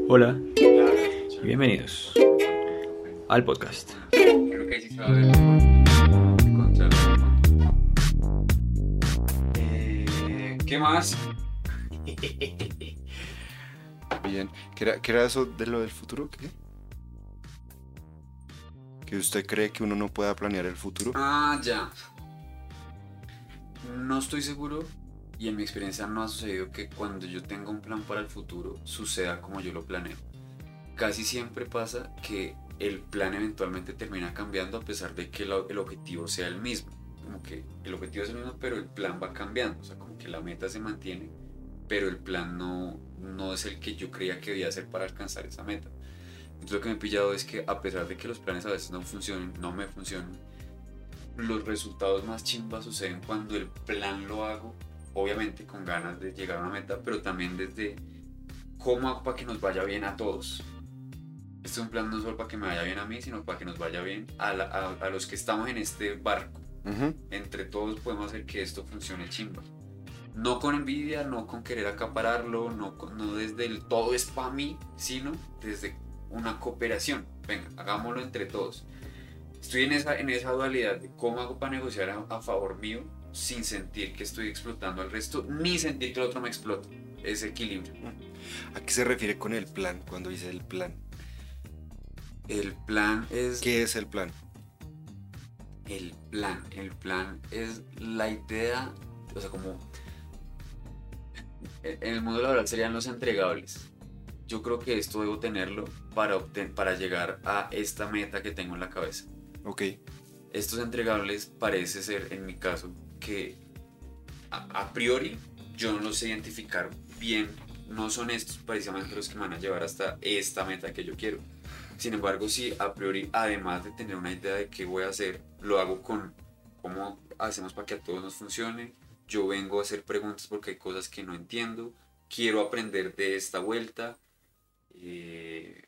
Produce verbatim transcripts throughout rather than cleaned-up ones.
Hola y bienvenidos al podcast. Creo que ahí sí se va a ver mejor. Contra- Eh, ¿Qué más? Bien, ¿qué era, qué era eso de lo del futuro? ¿Qué? ¿Que usted cree que uno no pueda planear el futuro? Ah, ya. No estoy seguro y en mi experiencia no ha sucedido que cuando yo tenga un plan para el futuro suceda como yo lo planeo. Casi siempre pasa que el plan eventualmente termina cambiando a pesar de que el, el objetivo sea el mismo. Como que el objetivo es el mismo, pero el plan va cambiando. O sea, como que la meta se mantiene, pero el plan no, no es el que yo creía que debía hacer para alcanzar esa meta. Entonces lo que me he pillado es que a pesar de que los planes a veces no funcionen, no me funcionan, los resultados más chimbas suceden cuando el plan lo hago, obviamente con ganas de llegar a una meta, pero también desde cómo hago para que nos vaya bien a todos. Este es un plan no solo para que me vaya bien a mí, sino para que nos vaya bien a, la, a, a los que estamos en este barco. Uh-huh. Entre todos podemos hacer que esto funcione chimba. No con envidia, no con querer acapararlo, no, con, no desde el todo es para mí, sino desde una cooperación. Venga, hagámoslo entre todos. Estoy en esa, en esa dualidad de cómo hago para negociar a, a favor mío sin sentir que estoy explotando al resto, ni sentir que el otro me explota. Ese equilibrio. ¿A qué se refiere con el plan cuando dice el plan? El plan es... ¿Qué es el plan? El plan, el plan es la idea, o sea, como... En el mundo laboral serían los entregables. Yo creo que esto debo tenerlo para, obten- para llegar a esta meta que tengo en la cabeza. Ok. Estos entregables parece ser, en mi caso, que a, a priori yo no los sé identificar bien. No son estos precisamente los que me van a llevar hasta esta meta que yo quiero. Sin embargo, sí, a priori, además de tener una idea de qué voy a hacer, lo hago con cómo hacemos para que a todos nos funcione. Yo vengo a hacer preguntas porque hay cosas que no entiendo. Quiero aprender de esta vuelta. Eh,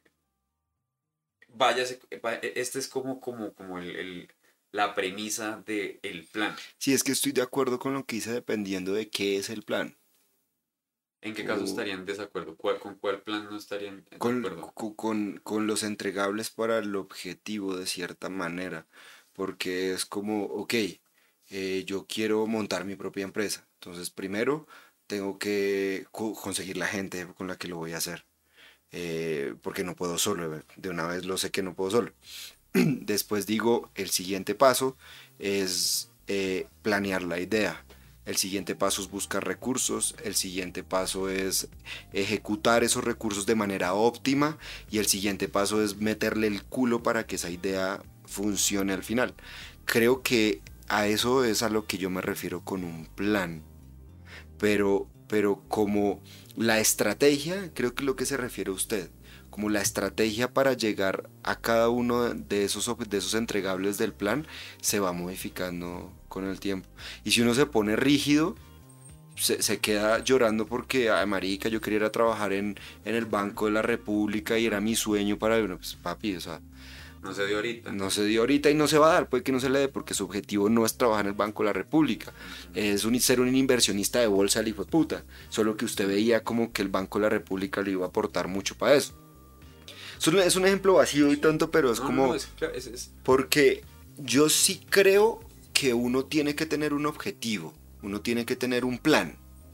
váyase, esta es como, como, como el, el, la premisa del plan. Sí, es que estoy de acuerdo con lo que dice dependiendo de qué es el plan. ¿En qué caso O estarían en desacuerdo? ¿Cuál, ¿Con cuál plan no estarían de con, acuerdo? cu- con, con los entregables para el objetivo de cierta manera. Porque es como, ok, eh, yo quiero montar mi propia empresa. Entonces, primero tengo que co- conseguir la gente con la que lo voy a hacer. Eh, porque no puedo solo, de una vez lo sé que no puedo solo. Después digo, el siguiente paso es eh, planear la idea. El siguiente paso es buscar recursos, el siguiente paso es ejecutar esos recursos de manera óptima y el siguiente paso es meterle el culo para que esa idea funcione al final. Creo que a eso es a lo que yo me refiero con un plan, pero, pero como la estrategia, creo que es lo que se refiere a usted, como la estrategia para llegar a cada uno de esos, de esos entregables del plan se va modificando con el tiempo. Y si uno se pone rígido, se, se queda llorando porque, ay, marica, yo quería ir a trabajar en, en el Banco de la República y era mi sueño para... Bueno, pues papi, o sea, No se dio ahorita. no se dio ahorita y no se va a dar, puede que no se le dé porque su objetivo no es trabajar en el Banco de la República, es un, ser un inversionista de bolsa, el hijo de puta, solo que usted veía como que el Banco de la República le iba a aportar mucho para eso. Eso es un ejemplo vacío y tonto, pero es No, como... no, no, es, es, es... Porque yo sí creo que uno tiene que tener un objetivo, uno tiene que tener un plan,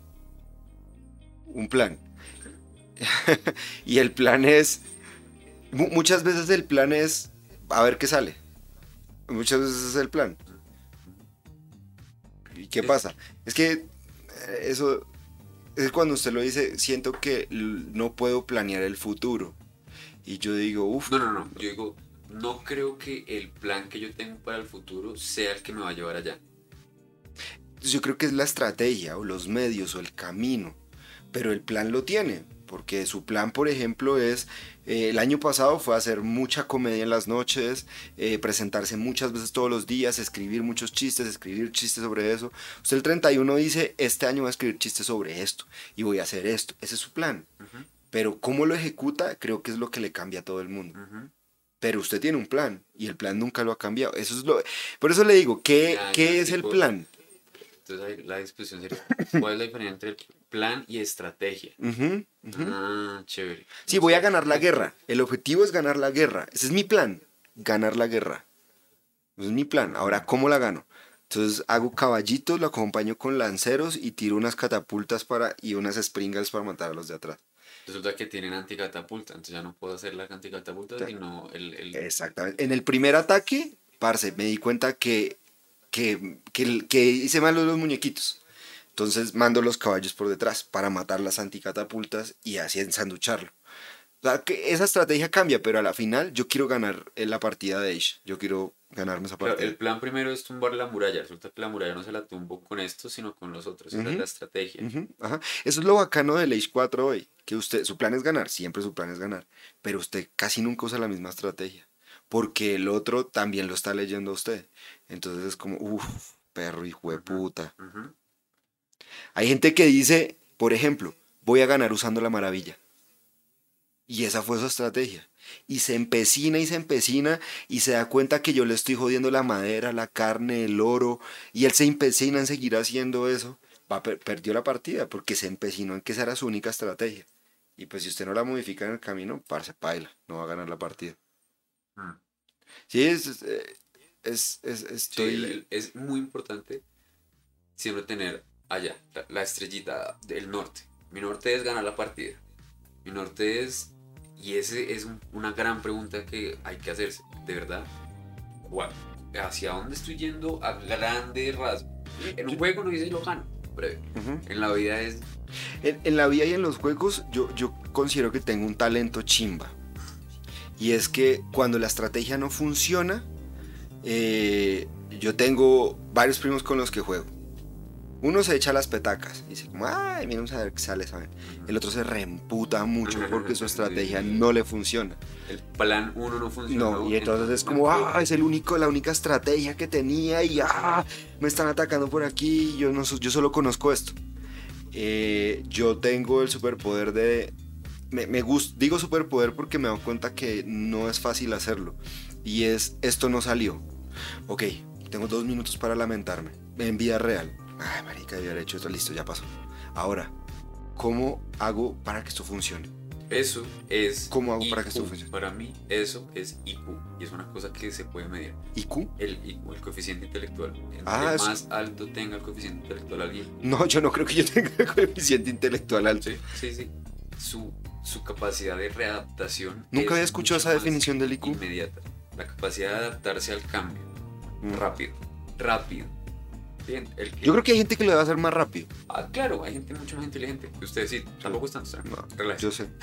un plan. Y el plan es... Muchas veces el plan es a ver qué sale. Muchas veces es el plan. ¿Y qué pasa? Es que eso es cuando usted lo dice, siento que no puedo planear el futuro. Y yo digo, uff. No, no, no. Yo digo, no creo que el plan que yo tengo para el futuro sea el que me va a llevar allá. Yo creo que es la estrategia o los medios o el camino. Pero el plan lo tiene. Porque su plan, por ejemplo, es, eh, el año pasado fue hacer mucha comedia en las noches, eh, presentarse muchas veces todos los días, escribir muchos chistes, escribir chistes sobre eso. Usted el treinta y uno dice, este año voy a escribir chistes sobre esto y voy a hacer esto. Ese es su plan. Uh-huh. Pero cómo lo ejecuta, creo que es lo que le cambia a todo el mundo. Uh-huh. Pero usted tiene un plan y el plan nunca lo ha cambiado. Eso es lo... Por eso le digo, ¿qué, ya, ¿qué ya, es tipo... el plan? Entonces ahí la discusión sería, ¿cuál es la diferencia entre el plan y estrategia? Ujú, ujú. Ah, chévere. Sí, voy a ganar la guerra. El objetivo es ganar la guerra. Ese es mi plan, ganar la guerra. Ese es mi plan. Ahora, ¿cómo la gano? Entonces hago caballitos, lo acompaño con lanceros y tiro unas catapultas para y unas springles para matar a los de atrás. Resulta que tienen anticatapulta, entonces ya no puedo hacer la anticatapulta, sino el... el... Exactamente. En el primer ataque, parce, me di cuenta que, que, que, que hice mal los muñequitos. Entonces mando los caballos por detrás para matar las anticatapultas y así ensanducharlo. O sea, que esa estrategia cambia, pero a la final yo quiero ganar en la partida de Age. Yo quiero ganarme esa Claro, partida. el plan primero es tumbar la muralla. Resulta que la muralla no se la tumbo con esto, sino con los otros. Esa Ujú. es la estrategia. Ujú, ajá. Eso es lo bacano del Age cuatro hoy, que usted, su plan es ganar, siempre su plan es ganar, pero usted casi nunca usa la misma estrategia, porque el otro también lo está leyendo a usted. Entonces es como, uff, perro hijo de puta. Ujú. Hay gente que dice, por ejemplo, voy a ganar usando la maravilla. Y esa fue su estrategia. Y se empecina y se empecina y se da cuenta que yo le estoy jodiendo la madera, la carne, el oro. Y él se empecina en seguir haciendo eso. Va, per- perdió la partida porque se empecinó en que esa era su única estrategia. Y pues si usted no la modifica en el camino, parce, paila, no va a ganar la partida. Mm. Sí, es, es, eh, es, es- Sí, estoy... el- el- es muy importante siempre tener allá la, la estrellita del norte. Mi norte es ganar la partida. Mi norte es... Y ese es un- una gran pregunta que hay que hacerse. De verdad, ¿cuál? ¿Hacia dónde estoy yendo a grande rasgo? En un juego no dice yo gano, breve. Ujú. En la vida es... En, en la vida y en los juegos yo, yo considero que tengo un talento chimba. Y es que cuando la estrategia no funciona, eh, yo tengo varios primos con los que juego. Uno se echa las petacas y dice como, ay, mira, vamos a ver qué sale, ¿saben? El otro se reemputa mucho porque su estrategia no le funciona. El plan uno no funciona. No, y entonces es como, ah, es el único, la única estrategia que tenía y ah, me están atacando por aquí, y yo, no, so- yo solo conozco esto. Eh, yo tengo el superpoder de... Me, me gust- digo superpoder porque me doy cuenta que no es fácil hacerlo. Y es, esto no salió. Ok, tengo dos minutos para lamentarme. En vida real. Ay, marica, yo haber hecho esto, listo, ya pasó. Ahora, ¿cómo hago para que esto funcione? Eso es... ¿Cómo hago para que I Q. esto funcione? Para mí, eso es I Q. Y es una cosa que se puede medir. ¿I Q? El I Q, el coeficiente intelectual. Entre Ah, eso- más alto tenga el coeficiente intelectual alguien. No, yo no creo que yo tenga el coeficiente intelectual alto. Sí, sí, sí. Su, su capacidad de readaptación. Nunca es había escuchado mucho esa más definición del I Q. Inmediata. La capacidad de adaptarse al cambio. Mm. Rápido. Rápido. Bien, el que... Yo creo que hay gente que lo debe hacer más rápido. Ah, claro, hay gente mucho más inteligente. Ustedes sí, tampoco están. No, Relájense. yo sé.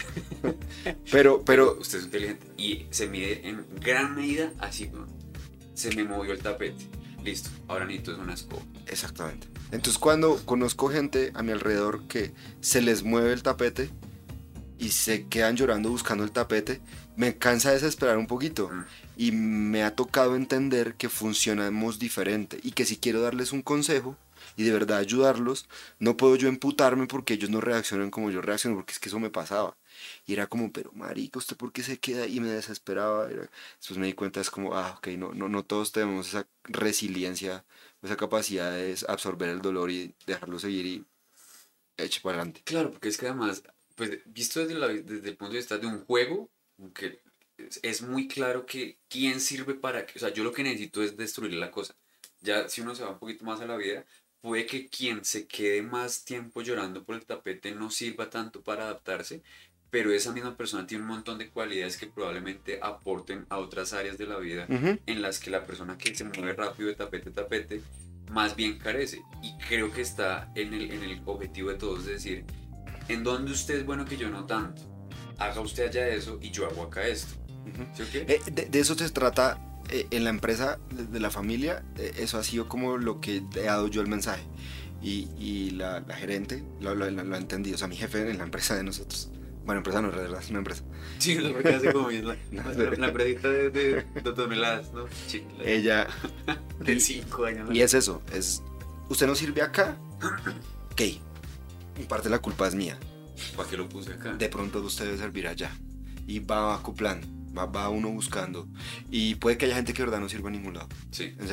pero, pero, Usted es inteligente y se mide en gran medida así, ¿no? Se me movió el tapete. Listo, ahora necesito es una escoba. exactamente. Entonces cuando conozco gente a mi alrededor que se les mueve el tapete y se quedan llorando buscando el tapete, me cansa desesperar un poquito. Mm. Y me ha tocado entender que funcionamos diferente y que si quiero darles un consejo y de verdad ayudarlos, no puedo yo emputarme porque ellos no reaccionan como yo reacciono, porque es que eso me pasaba. Y era como, pero marica, ¿usted por qué se queda? Y me desesperaba. Era- Después me di cuenta, es como, ah, ok, no, no, no todos tenemos esa resiliencia, esa capacidad de absorber el dolor y dejarlo seguir y eche para adelante. Claro, porque es que además, pues visto desde, la- desde el punto de vista de un juego, aunque es, es muy claro que quién sirve para qué. O sea, yo lo que necesito es destruir la cosa. Ya si uno se va un poquito más a la vida, puede que quien se quede más tiempo llorando por el tapete no sirva tanto para adaptarse, pero esa misma persona tiene un montón de cualidades que probablemente aporten a otras áreas de la vida Ujú. en las que la persona que se mueve rápido de tapete a tapete más bien carece. Y creo que está en el, en el objetivo de todos, es decir, en donde usted es bueno que yo no tanto. Haga usted allá eso y yo hago acá esto. Ujú. ¿Sí o qué? Eh, de, de eso se trata eh, en la empresa de, de la familia. Eh, eso ha sido como lo que he dado yo el mensaje. Y, y la, la gerente lo, lo, lo ha entendido. O sea, mi jefe en la empresa de nosotros. Bueno, empresa no, en realidad es una empresa. Sí, no, porque hace como bien la, No, la, la empresita de, de, de toneladas, ¿no? Sí, la- Ella. de cinco años. ¿no? Y es eso. Es, usted no sirve acá. Ok. En parte la culpa es mía. ¿Para qué lo puse acá? De pronto usted debe servir allá. Y va acoplando. Va, va uno buscando. Y puede que haya gente que de verdad no sirva a ningún lado. Sí. En serio.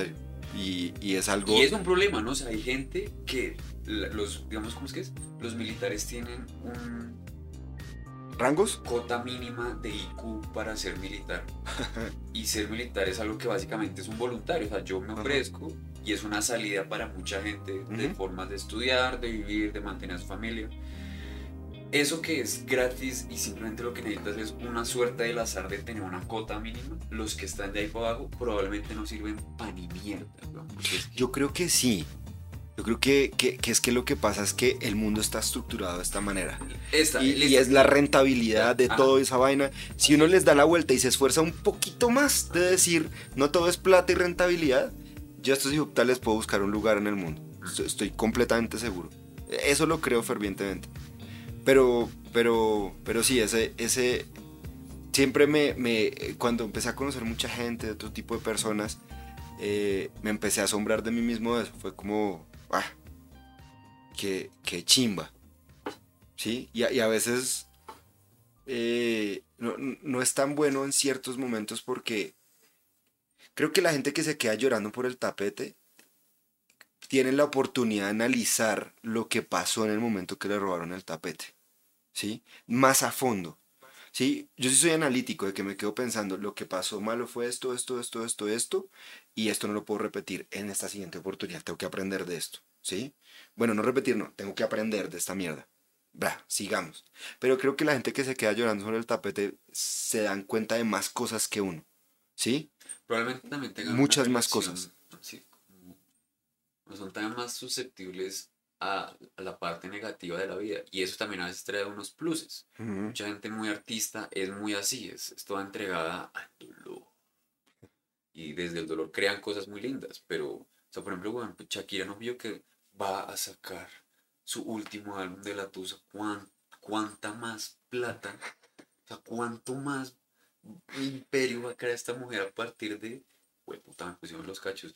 Y, y es algo... Y es un problema, ¿no? O sea, hay gente que, la- los, digamos, ¿cómo es que es? Los militares tienen un ¿Rangos? cota mínima de I Q para ser militar. Y ser militar es algo que básicamente es un voluntario. O sea, yo me Ajá. ofrezco y es una salida para mucha gente de Ujú. formas de estudiar, de vivir, de mantener a su familia. Eso que es gratis y simplemente lo que necesitas es una suerte del azar de tener una cota mínima, los que están de ahí para abajo probablemente no sirven pa' ni mierda, weón, porque es que- Yo creo que sí. Yo creo que, que, que es que lo que pasa es que el mundo está estructurado de esta manera. Esta, Y, y listo. es la rentabilidad de Ajá. toda esa vaina. Si uno les da la vuelta y se esfuerza un poquito más de decir, no todo es plata y rentabilidad, yo a estos hijos les puedo buscar un lugar en el mundo. Estoy, estoy completamente seguro. Eso lo creo fervientemente. Pero, pero, pero sí, ese, ese siempre me, me, cuando empecé a conocer mucha gente de otro tipo de personas, eh, me empecé a asombrar de mí mismo de eso. Fue como, ah, qué, qué chimba. ¿Sí? Y a, y a veces eh, no, no es tan bueno en ciertos momentos porque creo que la gente que se queda llorando por el tapete tiene la oportunidad de analizar lo que pasó en el momento que le robaron el tapete, ¿sí? Más a fondo, ¿sí? Yo sí soy analítico de que me quedo pensando, lo que pasó malo fue esto, esto, esto, esto, esto, y esto no lo puedo repetir en esta siguiente oportunidad, tengo que aprender de esto, ¿sí? Bueno, no repetir, no, tengo que aprender de esta mierda. Bah, sigamos. Pero creo que la gente que se queda llorando sobre el tapete se dan cuenta de más cosas que uno, ¿sí? Probablemente también tengan una Muchas más relación, cosas. sí, como- no son tan más susceptibles a, a la parte negativa de la vida. Y eso también a veces trae unos pluses. Ujú. Mucha gente muy artista es muy así, es, es toda entregada al dolor. Y desde el dolor crean cosas muy lindas. Pero, o sea, por ejemplo, bueno, Shakira no vio que va a sacar su último álbum de La Tusa. ¿Cuán- ¿Cuánta más plata? O sea, ¿cuánto más imperio va a crear esta mujer a partir de... Güey, puta, me pusieron los cachos.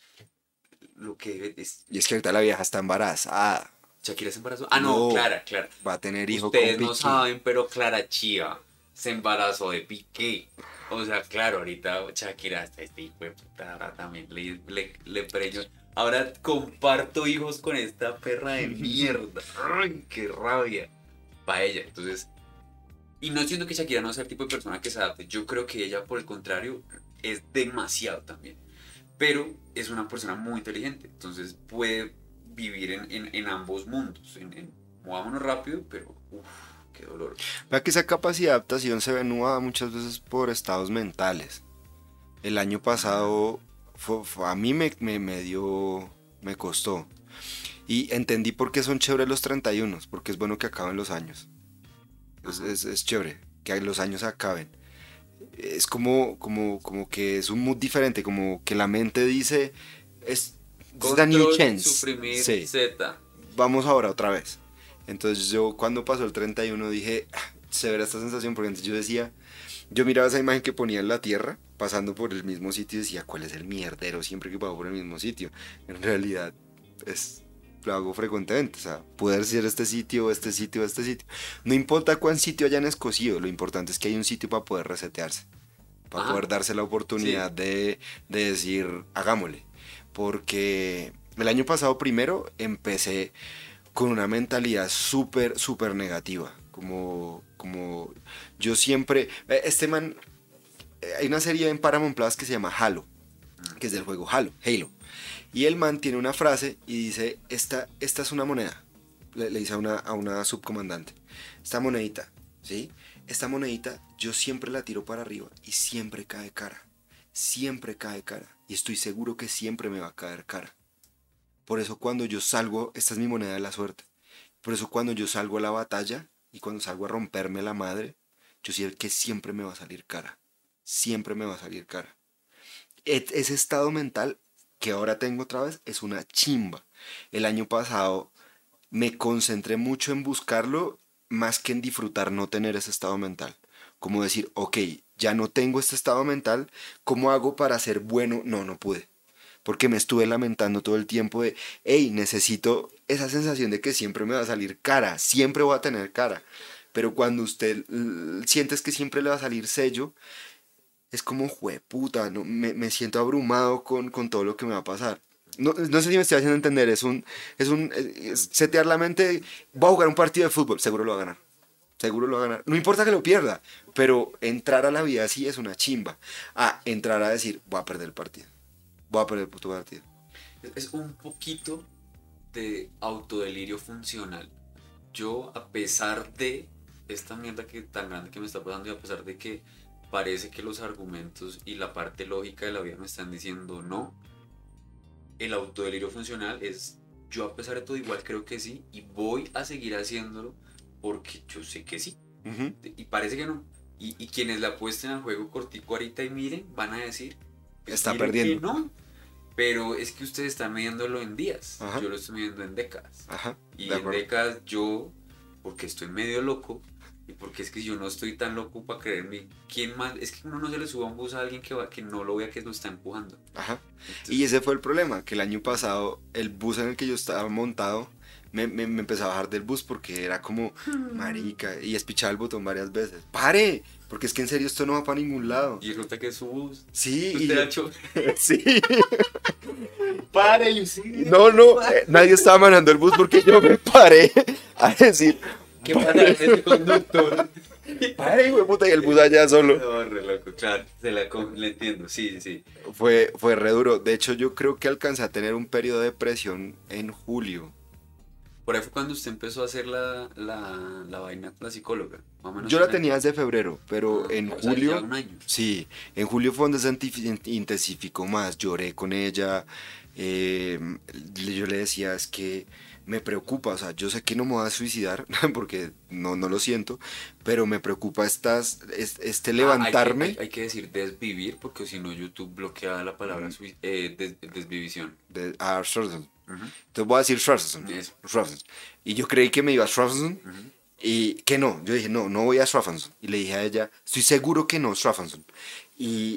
Lo que es... Y es que ahorita la vieja está embarazada. Shakira se embarazó. Ah, no, No, Clara, Clara. va a tener hijo con Ustedes no Piqué. saben, pero Clara Chía se embarazó de Piqué. O sea, claro, ahorita Shakira hasta este hijo de puta ahora también le, le, le preñó. Ahora comparto hijos con esta perra de mierda. ¡Ay, qué rabia! Para ella. Entonces, y no siento que Shakira no sea el tipo de persona que se adapte. Yo creo que ella, por el contrario, es demasiado también. Pero es una persona muy inteligente. Entonces puede vivir en, en, en ambos mundos. En, en, movámonos rápido, pero uff, qué dolor. Vea que esa capacidad de adaptación se ve nuada muchas veces por estados mentales. El año pasado fue- fue- a mí me, me, me dio, me costó. Y entendí por qué son chéveres los treinta y uno, porque es bueno que acaben los años. Es, es, es chévere que los años acaben. Es como, como, como que es un mood diferente, como que la mente dice, es this is a new Control, chance. suprimir, Sí, Z. vamos ahora otra vez. Entonces yo cuando pasó el treinta y uno dije, "Ah, severa esta sensación", porque antes yo decía, yo miraba esa imagen que ponía en la tierra, pasando por el mismo sitio y decía, ¿cuál es el mierdero siempre que paso por el mismo sitio? En realidad es, lo hago frecuentemente, o sea, poder ser este sitio, este sitio, este sitio. No importa cuán sitio hayan escogido, lo importante es que hay un sitio para poder resetearse, para Ajá. poder darse la oportunidad Sí. de, de decir, hagámosle. Porque el año pasado primero empecé con una mentalidad súper, súper negativa. Como, como yo siempre... eh, Este man... eh, Hay una serie en Paramount Plus que se llama Halo, que es del juego Halo, Halo. Y el man tiene una frase y dice, esta, esta es una moneda. Le, le dice a una, a una subcomandante, esta monedita, ¿sí? Esta monedita yo siempre la tiro para arriba y siempre cae cara. Siempre cae cara. Y estoy seguro que siempre me va a caer cara. Por eso cuando yo salgo, esta es mi moneda de la suerte. Por eso cuando yo salgo a la batalla y cuando salgo a romperme la madre, yo sé que siempre me va a salir cara. Siempre me va a salir cara. Et- ese estado mental que ahora tengo otra vez es una chimba. El año pasado me concentré mucho en buscarlo más que en disfrutar no tener ese estado mental. Como decir, ok, ya no tengo este estado mental, ¿cómo hago para ser bueno? No, no pude. Porque me estuve lamentando todo el tiempo de, hey, necesito esa sensación de que siempre me va a salir cara, siempre voy a tener cara. Pero cuando usted l- sientes que siempre le va a salir sello, es como, jueputa, ¿no? me, me siento abrumado con, con todo lo que me va a pasar. No, no sé si me estoy haciendo entender, es un, es un, es setear la mente, voy a jugar un partido de fútbol, seguro lo va a ganar, seguro lo va a ganar, no importa que lo pierda, pero entrar a la vida así es una chimba, a entrar a decir, voy a perder el partido, voy a perder el puto partido. Es un poquito de autodelirio funcional. Yo, a pesar de esta mierda que tan grande que me está pasando y a pesar de que parece que los argumentos y la parte lógica de la vida me están diciendo no, el autodelirio funcional es yo a pesar de todo igual creo que sí y voy a seguir haciéndolo porque yo sé que sí. Uh-huh. Y parece que no. Y, y quienes la apuesten al juego cortico ahorita y miren, van a decir, pues está miren perdiendo. que no. Pero es que ustedes están midiéndolo en días. Ajá. Yo lo estoy midiendo en décadas. Ajá, y de en acuerdo. décadas yo, porque estoy medio loco, y porque es que yo no estoy tan loco para creerme, ¿quién más? Es que uno no se le suba a un bus a alguien que, va, que no lo vea que lo está empujando. Ajá. Entonces, Y ese fue el problema, que el año pasado el bus en el que yo estaba montado me, me, me empezó a bajar del bus porque era como marica y espichaba el botón varias veces. ¡Pare! Porque es que en serio esto no va para ningún lado. y resulta que es su bus. Sí, y Usted yo- ha hecho... sí. ¡Pare! Y sí, No, no, eh, nadie estaba manejando el bus porque yo me paré a decir, ¿qué pasa con ese conductor? pare, güey, puta, y el bus allá solo. No, re loco, claro, se la, com- le entiendo, sí, sí, sí. Fue, fue re duro. De hecho, yo creo que alcancé a tener un periodo de depresión en julio. Por ahí fue cuando usted empezó a hacer la, la, la vaina con la psicóloga, más o menos. Yo la un año. tenía desde febrero, pero Ah, en o sea, julio... ya un año. Sí, en julio fue donde se inti- intensificó más, lloré con ella, eh, yo le decía, es que me preocupa, o sea, yo sé que no me voy a suicidar, porque no, no lo siento, pero me preocupa estas, es- este levantarme, Ah, hay, que, hay, hay que decir desvivir, porque si no YouTube bloquea la palabra sui- eh, des- desvivisión. de, ah, Schwarzenegger. Ujú. Entonces voy a decir Schwarzenegger, Eso. Schwarzenegger. Y yo creí que me iba a Schwarzenegger, Ujú. y que no, yo dije, no, no voy a Schwarzenegger, y le dije a ella, estoy seguro que no, Schwarzenegger. Y...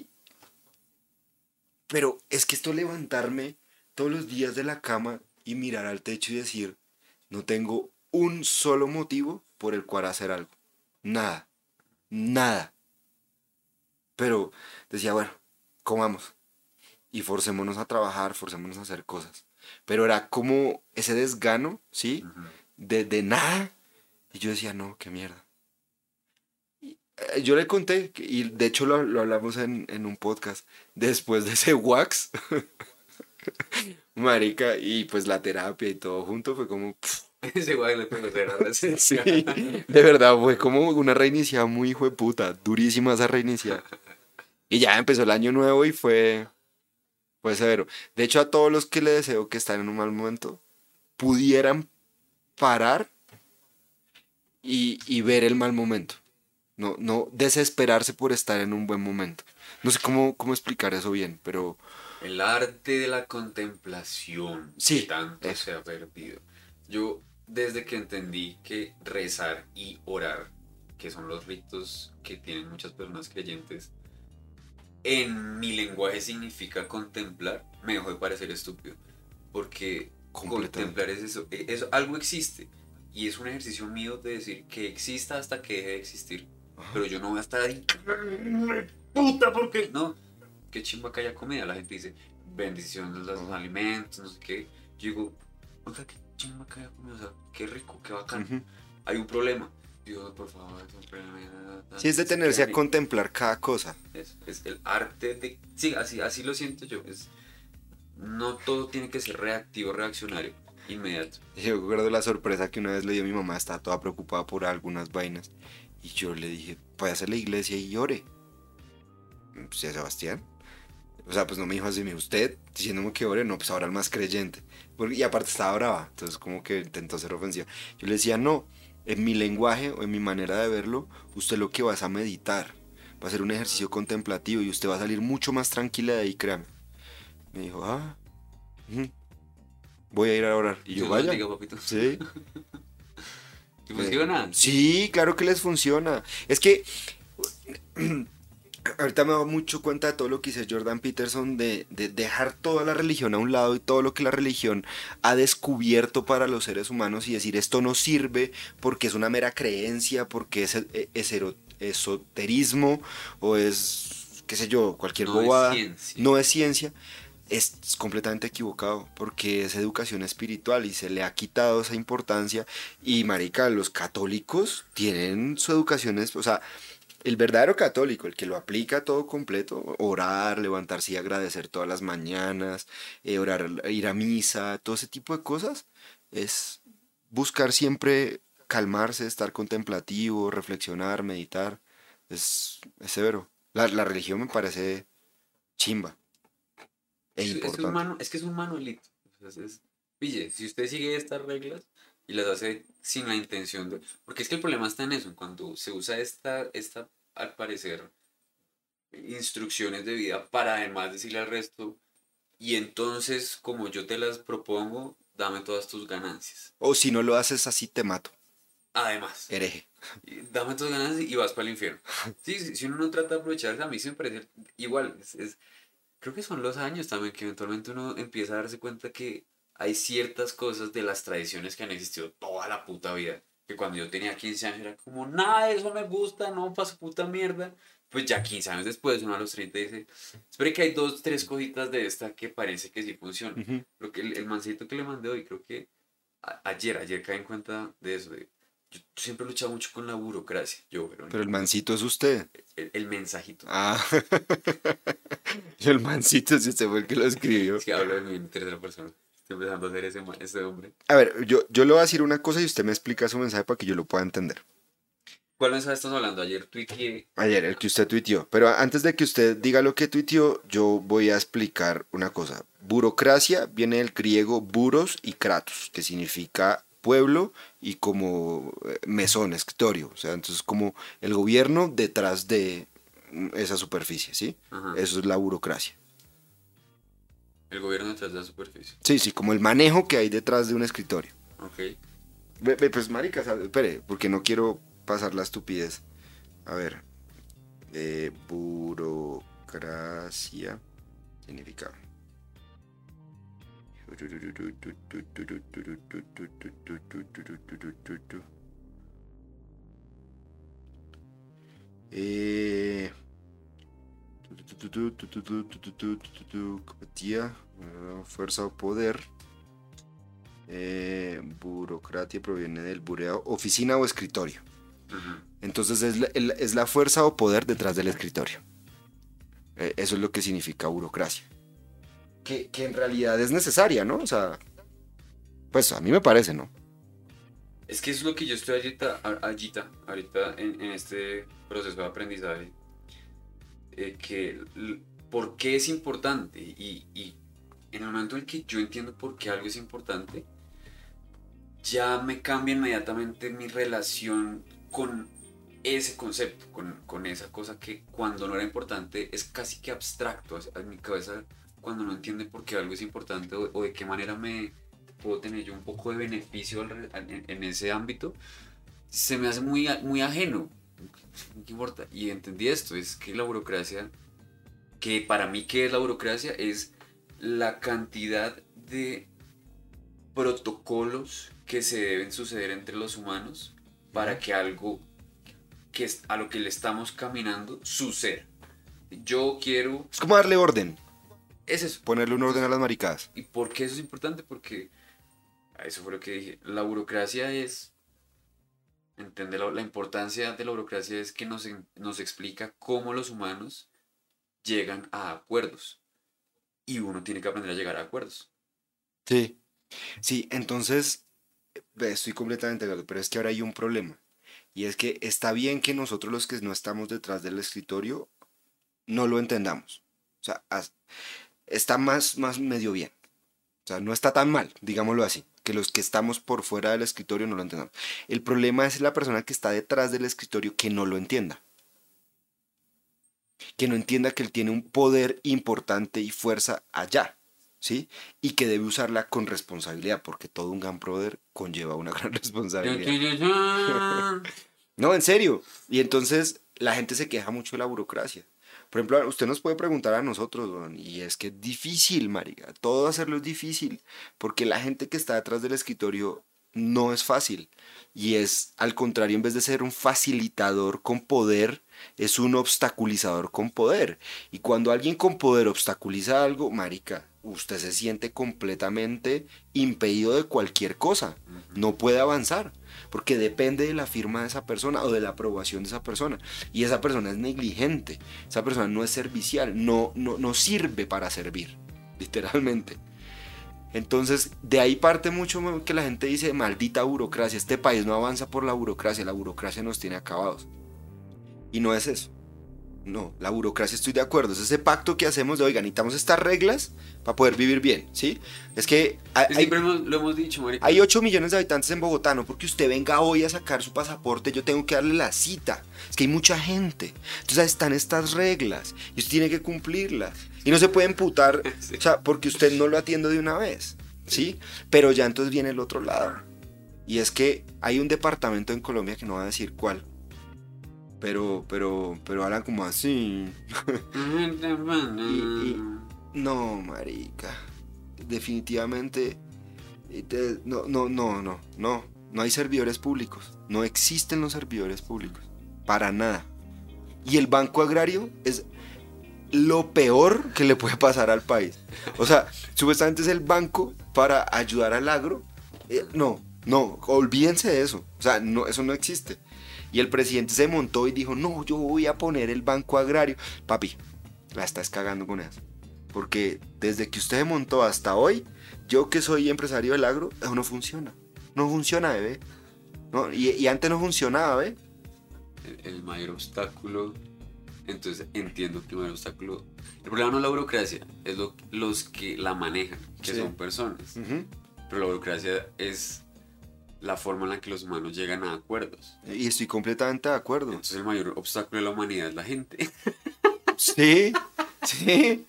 Pero es que esto levantarme todos los días de la cama y mirar al techo y decir, no tengo un solo motivo por el cual hacer algo. Nada. Nada. Pero decía, bueno, comamos. Y forcémonos a trabajar, forcémonos a hacer cosas. Pero era como ese desgano, ¿sí? Ujú. De, de nada. Y yo decía, no, qué mierda. Y, eh, yo le conté, que- y de hecho lo, lo hablamos en, en un podcast, después de ese wax, marica, y pues la terapia y todo junto fue como, pff, Ese guay le pegó cero a la sí, ciencia. de verdad, fue como una reiniciada muy hijo de puta, durísima esa reiniciada. Y ya empezó el año nuevo y fue, fue severo. De hecho, a todos los que le deseo que están en un mal momento, pudieran parar y, y ver el mal momento. No, no desesperarse por estar en un buen momento. No sé cómo, cómo explicar eso bien, pero El arte de la contemplación Sí, que tanto eso. se ha perdido. Yo, desde que entendí que rezar y orar, que son los ritos que tienen muchas personas creyentes, en mi lenguaje significa contemplar, me dejó de parecer estúpido. Porque Completamente. contemplar es eso, e- eso, algo existe. Y es un ejercicio mío de decir que exista hasta que deje de existir. Ajá. Pero yo no voy a estar ahí. Puta, ¿por qué? No, qué chimba que haya comida. La gente dice bendición de los Ajá. alimentos, no sé qué. Yo digo, oiga, qué chimba que haya comida. O sea, qué rico, qué bacán. Ujú. Hay un problema. Dios, por favor, sopléme. Sí, es detenerse a contemplar cada cosa. Es, es el arte de... Sí, así, así lo siento yo. Es, no todo tiene que ser reactivo, reaccionario, inmediato. Yo recuerdo la sorpresa que una vez le dio a mi mamá, estaba toda preocupada por algunas vainas. Y yo le dije, vaya a la iglesia y ore. Pues ya Sebastián. O sea, pues no me dijo así, me dijo, usted diciéndome que ore, no, pues ahora el más creyente. Porque- y aparte estaba brava, entonces como que intentó ser ofensiva. Yo le decía, no, en mi lenguaje o en mi manera de verlo, usted lo que va es a meditar. Va a ser un ejercicio contemplativo y usted va a salir mucho más tranquila de ahí, créame. Me dijo, ah, ujú, voy a ir a orar. Y yo, Dios vaya. bendiga, papito. Sí. ¿Y funciona? Sí, claro que les funciona. Es que ahorita me doy mucho cuenta de todo lo que dice Jordan Peterson de, de dejar toda la religión a un lado y todo lo que la religión ha descubierto para los seres humanos y decir esto no sirve porque es una mera creencia, porque es, e- es ero- esoterismo o es, qué sé yo, cualquier No es bobada. ciencia. No es ciencia. es completamente equivocado, porque es educación espiritual y se le ha quitado esa importancia. Y marica, los católicos tienen su educación, es- o sea, el verdadero católico, el que lo aplica todo completo, orar, levantarse y agradecer todas las mañanas, eh, orar, ir a misa, todo ese tipo de cosas, es buscar siempre calmarse, estar contemplativo, reflexionar, meditar. Es, es severo. La, la religión me parece chimba e Es, es un importante. manu- es que es un manualito. O sea, es- pille, si usted sigue estas reglas y las hace sin la intención de... Porque es que el problema está en eso, cuando se usa esta, esta, al parecer, instrucciones de vida para además decirle al resto, y entonces, como yo te las propongo, dame todas tus ganancias. O si no lo haces así, te mato, Además, hereje. y dame tus ganancias y vas para el infierno. Sí, si si uno no trata de aprovecharse, a mí siempre parece igual. Es, es- creo que son los años también que eventualmente uno empieza a darse cuenta que hay ciertas cosas de las tradiciones que han existido toda la puta vida. Que cuando yo tenía quince años era como, nada de eso me gusta, no, pa' su puta mierda. Pues ya quince años después, uno a los treinta dice, espere que hay dos, tres cositas de esta que parece que sí funcionan. Ujú. Lo que el, el mancito que le mandé hoy, creo que a- ayer, ayer caí en cuenta de eso. De, yo siempre he luchado mucho con la burocracia, yo, Pero el Verónica, mancito es usted. el, el mensajito. Ah, y el mancito si usted fue el que lo escribió. Es que hablo de mí en tercera persona. Estoy empezando a ser ese, ma- ese hombre. A ver, yo, yo le voy a decir una cosa y usted me explica su mensaje para que yo lo pueda entender. ¿Cuál mensaje estás hablando? Ayer tuiteé. Ayer, el que usted tuiteó. Pero antes de que usted diga lo que tuiteó, yo voy a explicar una cosa. Burocracia viene del griego buros y kratos, que significa pueblo y como eh, mesón, escritorio. O sea, entonces como el gobierno detrás de mm, esa superficie, ¿sí? Ajá. Eso es la burocracia. El gobierno detrás de la superficie. Sí, sí, como el manejo que hay detrás de un escritorio. Ok. Ve, ve, pues marica, sabe, espere, porque no quiero pasar la estupidez. A ver. Eh, burocracia significa. Eh, Competía, eh, fuerza o poder. Eh, burocracia proviene del bureo, oficina o escritorio. Ajá. Entonces es la, el- es la fuerza o poder detrás del escritorio. Eh, eso es lo que significa burocracia. Que, que en realidad es necesaria, ¿no? O sea, pues a mí me parece, ¿no? Es que eso es lo que yo estoy ahorita, a- allita, ahorita en, en este proceso de aprendizaje. Eh, que l- por qué es importante. Y, y en el momento en que yo entiendo por qué algo es importante, ya me cambia inmediatamente mi relación con ese concepto, con, con esa cosa que cuando no era importante es casi que abstracto. O sea, en mi cabeza, cuando no entiende por qué algo es importante o, o de qué manera me puedo tener yo un poco de beneficio al re- en, en ese ámbito, se me hace muy, a- muy ajeno. ¿Qué importa? Y entendí esto, es que la burocracia, que para mí, ¿qué es la burocracia? Es la cantidad de protocolos que se deben suceder entre los humanos para que algo que es a lo que le estamos caminando suceda. Yo quiero... Es como darle orden, Es eso. ponerle un orden a las maricadas. ¿Y por qué eso es importante? Porque eso fue lo que dije. La burocracia es... Entender la, la importancia de la burocracia es que nos, en- nos explica cómo los humanos llegan a acuerdos. Y uno tiene que aprender a llegar a acuerdos. Sí. Sí, entonces, ve, estoy completamente de acuerdo, pero es que ahora hay un problema. Y es que está bien que nosotros los que no estamos detrás del escritorio no lo entendamos. O sea, as- está más, más medio bien. O sea, no está tan mal, digámoslo así, que los que estamos por fuera del escritorio no lo entendamos. El problema es la persona que está detrás del escritorio que no lo entienda. Que no entienda que él tiene un poder importante y fuerza allá, ¿sí? Y que debe usarla con responsabilidad, porque todo un gran poder conlleva una gran responsabilidad. No, en serio. Y entonces la gente se queja mucho de la burocracia. Por ejemplo, usted nos puede preguntar a nosotros, weón, y es que es difícil, marica. Todo hacerlo es difícil, porque la gente que está detrás del escritorio no es fácil. Y es, al contrario, en vez de ser un facilitador con poder, es un obstaculizador con poder. Y cuando alguien con poder obstaculiza algo, marica, usted se siente completamente impedido de cualquier cosa. No puede avanzar, porque depende de la firma de esa persona o de la aprobación de esa persona. Y esa persona es negligente, esa persona no es servicial, no, no, no sirve para servir, literalmente. Entonces, de ahí parte mucho que la gente dice, maldita burocracia, este país no avanza por la burocracia, la burocracia nos tiene acabados. Y no es eso. No, la burocracia estoy de acuerdo, es ese pacto que hacemos de, oiga, necesitamos estas reglas para poder vivir bien, ¿sí? Es que hay, Siempre hemos, lo hemos dicho, marica. Hay ocho millones de habitantes en Bogotá, no porque usted venga hoy a sacar su pasaporte, yo tengo que darle la cita. Es que hay mucha gente, entonces están estas reglas y usted tiene que cumplirlas. Y no se puede imputar, sí. O sea, porque usted no lo atiende de una vez, ¿sí? Pero ya entonces viene el otro lado. Y es que hay un departamento en Colombia que no va a decir cuál. Pero, pero, pero hablan como así. y, y, no, marica. Definitivamente, no, no, no, no, no. No hay servidores públicos. No existen los servidores públicos. Para nada. Y el Banco Agrario es lo peor que le puede pasar al país. O sea, supuestamente es el banco para ayudar al agro. Eh, no, no, olvídense de eso. O sea, no, eso no existe. Y el presidente se montó y dijo, no, yo voy a poner el Banco Agrario. Papi, la estás cagando con eso. Porque desde que usted se montó hasta hoy, yo que soy empresario del agro, eso no funciona. No funciona, bebé. No, y, y antes no funcionaba, ¿ve? El, el mayor obstáculo, entonces entiendo que el mayor obstáculo, el problema no es la burocracia, es lo, los que la manejan, que sí. son personas. Uh-huh. Pero la burocracia es la forma en la que los humanos llegan a acuerdos. Y estoy completamente de acuerdo. Entonces el mayor obstáculo de la humanidad es la gente. Sí, sí.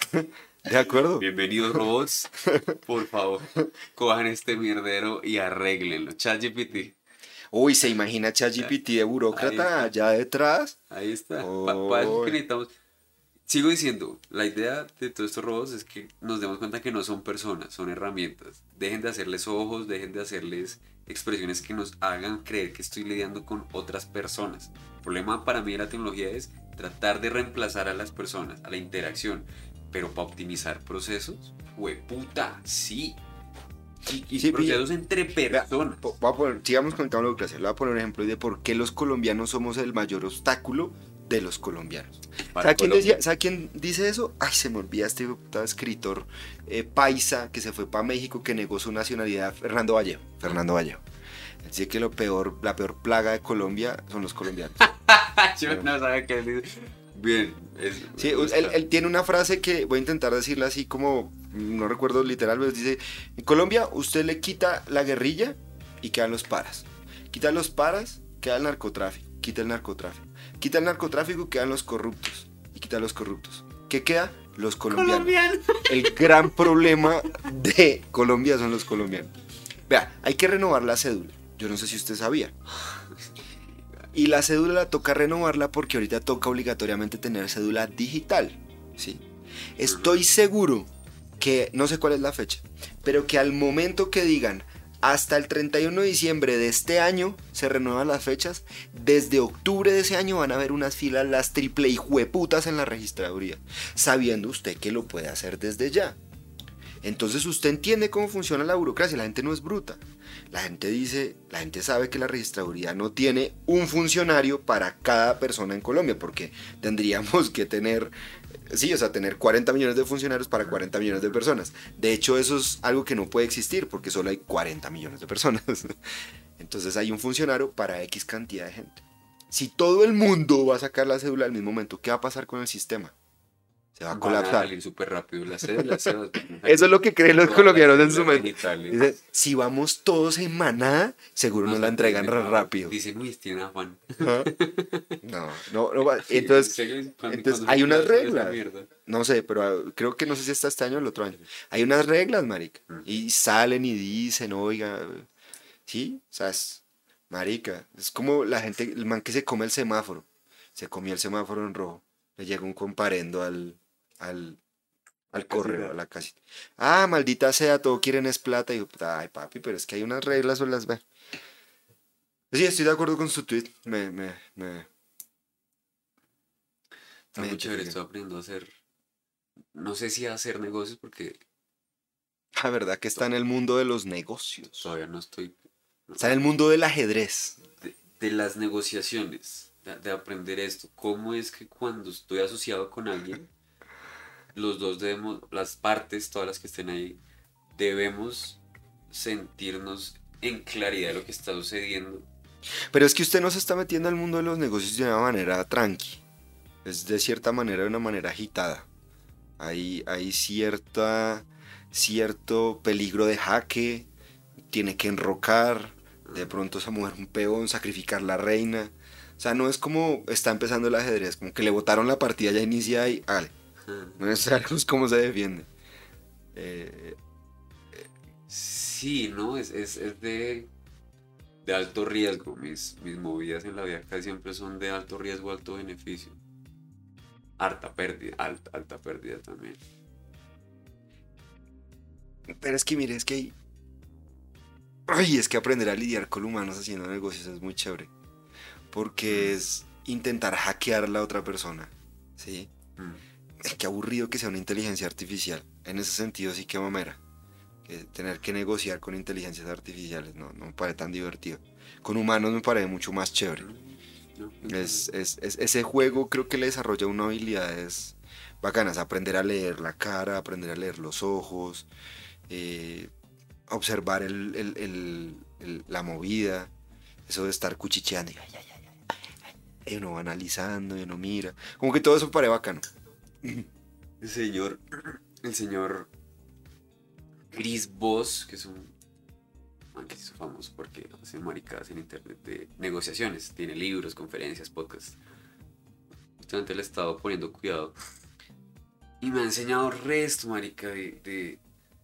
De acuerdo. Bienvenidos robots. Por favor, cojan este mierdero y arréglenlo. ChatGPT. Uy, ¿se imagina ChatGPT de burócrata allá detrás? Ahí está. Oh. Para pa eso que necesitamos. Sigo diciendo, la idea de todos estos robots es que nos demos cuenta que no son personas, son herramientas. Dejen de hacerles ojos, dejen de hacerles expresiones que nos hagan creer que estoy lidiando con otras personas. El problema para mí de la tecnología es tratar de reemplazar a las personas, a la interacción. Pero para optimizar procesos, hueputa, sí. Y, y sí, procesos pilla. Entre personas. Voy a poner, sigamos con el tema de la burocracia. Le voy a poner un ejemplo de por qué los colombianos somos el mayor obstáculo de los colombianos. ¿Sabe quién, decía, ¿Sabe quién dice eso? Ay, se me olvida este escritor eh, paisa que se fue para México, que negó su nacionalidad, Fernando Vallejo. Fernando Vallejo. Dice que lo peor, la peor plaga de Colombia son los colombianos. Yo no, no sabía qué él dice. Bien. Es, sí, él, él tiene una frase que voy a intentar decirla así como, no recuerdo literal, pero dice, en Colombia usted le quita la guerrilla y quedan los paras. Quita los paras, queda el narcotráfico. Quita el narcotráfico. Quita el narcotráfico, quedan los corruptos. Y quita los corruptos. ¿Qué queda? Los colombianos. Colombiano. El gran problema de Colombia son los colombianos. Vea, hay que renovar la cédula. Yo no sé si usted sabía. Y la cédula la toca renovarla porque ahorita toca obligatoriamente tener cédula digital. ¿Sí? Estoy seguro que, no sé cuál es la fecha, pero que al momento que digan hasta el treinta y uno de diciembre de este año se renuevan las fechas, desde octubre de ese año van a haber unas filas las triple hijueputas en la registraduría, sabiendo usted que lo puede hacer desde ya. Entonces usted entiende cómo funciona la burocracia, la gente no es bruta. La gente dice, la gente sabe que la registraduría no tiene un funcionario para cada persona en Colombia, porque tendríamos que tener, sí, o sea, tener cuarenta millones de funcionarios para cuarenta millones de personas. De hecho, eso es algo que no puede existir, porque solo hay cuarenta millones de personas. Entonces hay un funcionario para X cantidad de gente. Si todo el mundo va a sacar la cédula al mismo momento, ¿qué va a pasar con el sistema? Se va a colapsar. Van a salir súper rápido las cédulas. Eso es lo que creen los colombianos en su mente. Dicen, si vamos todos en manada, seguro nos, nos la entregan rápido. Dicen, uy, tiene afán. ¿Ah? No, no, no. Entonces, sí, cuando, entonces cuando hay unas reglas. No sé, pero creo que no sé si está este año o el otro año. Hay unas reglas, marica. Y salen y dicen, oiga, sí, o sea, es, marica. Es como la gente, el man que se come el semáforo. Se comió el semáforo en rojo. Le llega un comparendo al... al, al correo, a la casita. Ah, maldita sea, todo quieren es plata. Y yo, ay, papi, pero es que hay unas reglas o las ve. Sí, estoy de acuerdo con su tweet. Me, me, me. Está muy chévere, estoy aprendiendo a hacer. No sé si a hacer negocios, porque La verdad que está en el mundo de los negocios. Todavía no estoy... no. Está en el mundo del ajedrez. De, de las negociaciones, de, de aprender esto. ¿Cómo es que cuando estoy asociado con alguien, los dos debemos, las partes, todas las que estén ahí, debemos sentirnos en claridad de lo que está sucediendo? Pero es que usted no se está metiendo al mundo de los negocios de una manera tranqui. Es de cierta manera, de una manera agitada. Hay, hay cierta, cierto peligro de jaque. Tiene que enrocar. De pronto se mover un peón, sacrificar la reina. O sea, no es como está empezando el ajedrez, como que le botaron la partida ya iniciada y hágale. No sabemos cómo se defiende. Eh, Sí, ¿no? Es, es, es de, de alto riesgo. Mis, mis movidas en la vida casi siempre son de alto riesgo, alto beneficio. Harta pérdida, alta, alta pérdida también. pero es que mire, es que hay... Ay, es que aprender a lidiar con humanos haciendo negocios es muy chévere. Porque es intentar hackear a la otra persona. ¿Sí? Mm. Es que aburrido que sea una inteligencia artificial. En ese sentido sí que mamera. Que tener que negociar con inteligencias artificiales no, no me parece tan divertido. Con humanos me parece mucho más chévere. No, Es, es, es- ese juego creo que le desarrolla unas habilidades bacanas. Aprender a leer la cara, aprender a leer los ojos, eh, observar el, el- el- el- la movida, eso de estar cuchicheando y, ay, ay, ay, ay, ay, y uno va analizando y uno mira. Como que todo eso me parece bacano. El señor, el señor Chris Voss, que es un man que se hizo famoso porque hace maricadas en internet de negociaciones, tiene libros, conferencias, podcasts. Últimamente le he estado poniendo cuidado y me ha enseñado resto, marica, de, de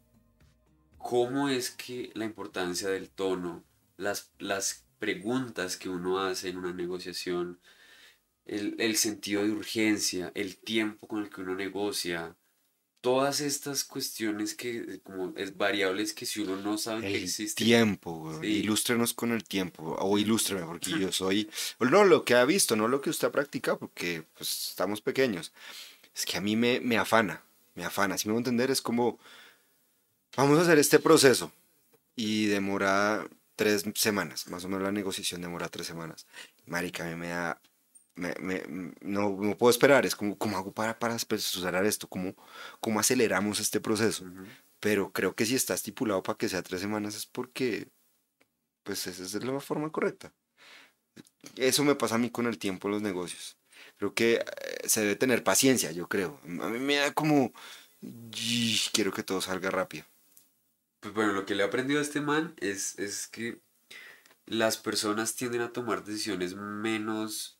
cómo es que la importancia del tono, las, las preguntas que uno hace en una negociación, el, el sentido de urgencia, el tiempo con el que uno negocia, todas estas cuestiones que como es variables que si uno no sabe que El existen. tiempo, weón. Sí. Ilústrenos con el tiempo. O ilústreme, porque yo soy. No lo que ha visto, no lo que usted ha practicado, porque pues, estamos pequeños. Es que a mí me, me afana. Me afana. Si me voy a entender, es como. Vamos a hacer este proceso. Y demora tres semanas. Más o menos la negociación demora tres semanas. Marica, a mí me da. Me, me- no, no puedo esperar. Es como, ¿cómo hago para, para acelerar esto? ¿Cómo, cómo aceleramos este proceso? Ujú. Pero creo que si está estipulado para que sea tres semanas es porque, pues, esa es la forma correcta. Eso me pasa a mí con el tiempo en los negocios. Creo que eh, se debe tener paciencia, yo creo. A mí me da como... "Yi, quiero que todo salga rápido". Pues bueno, lo que le he aprendido a este man es, es que las personas tienden a tomar decisiones menos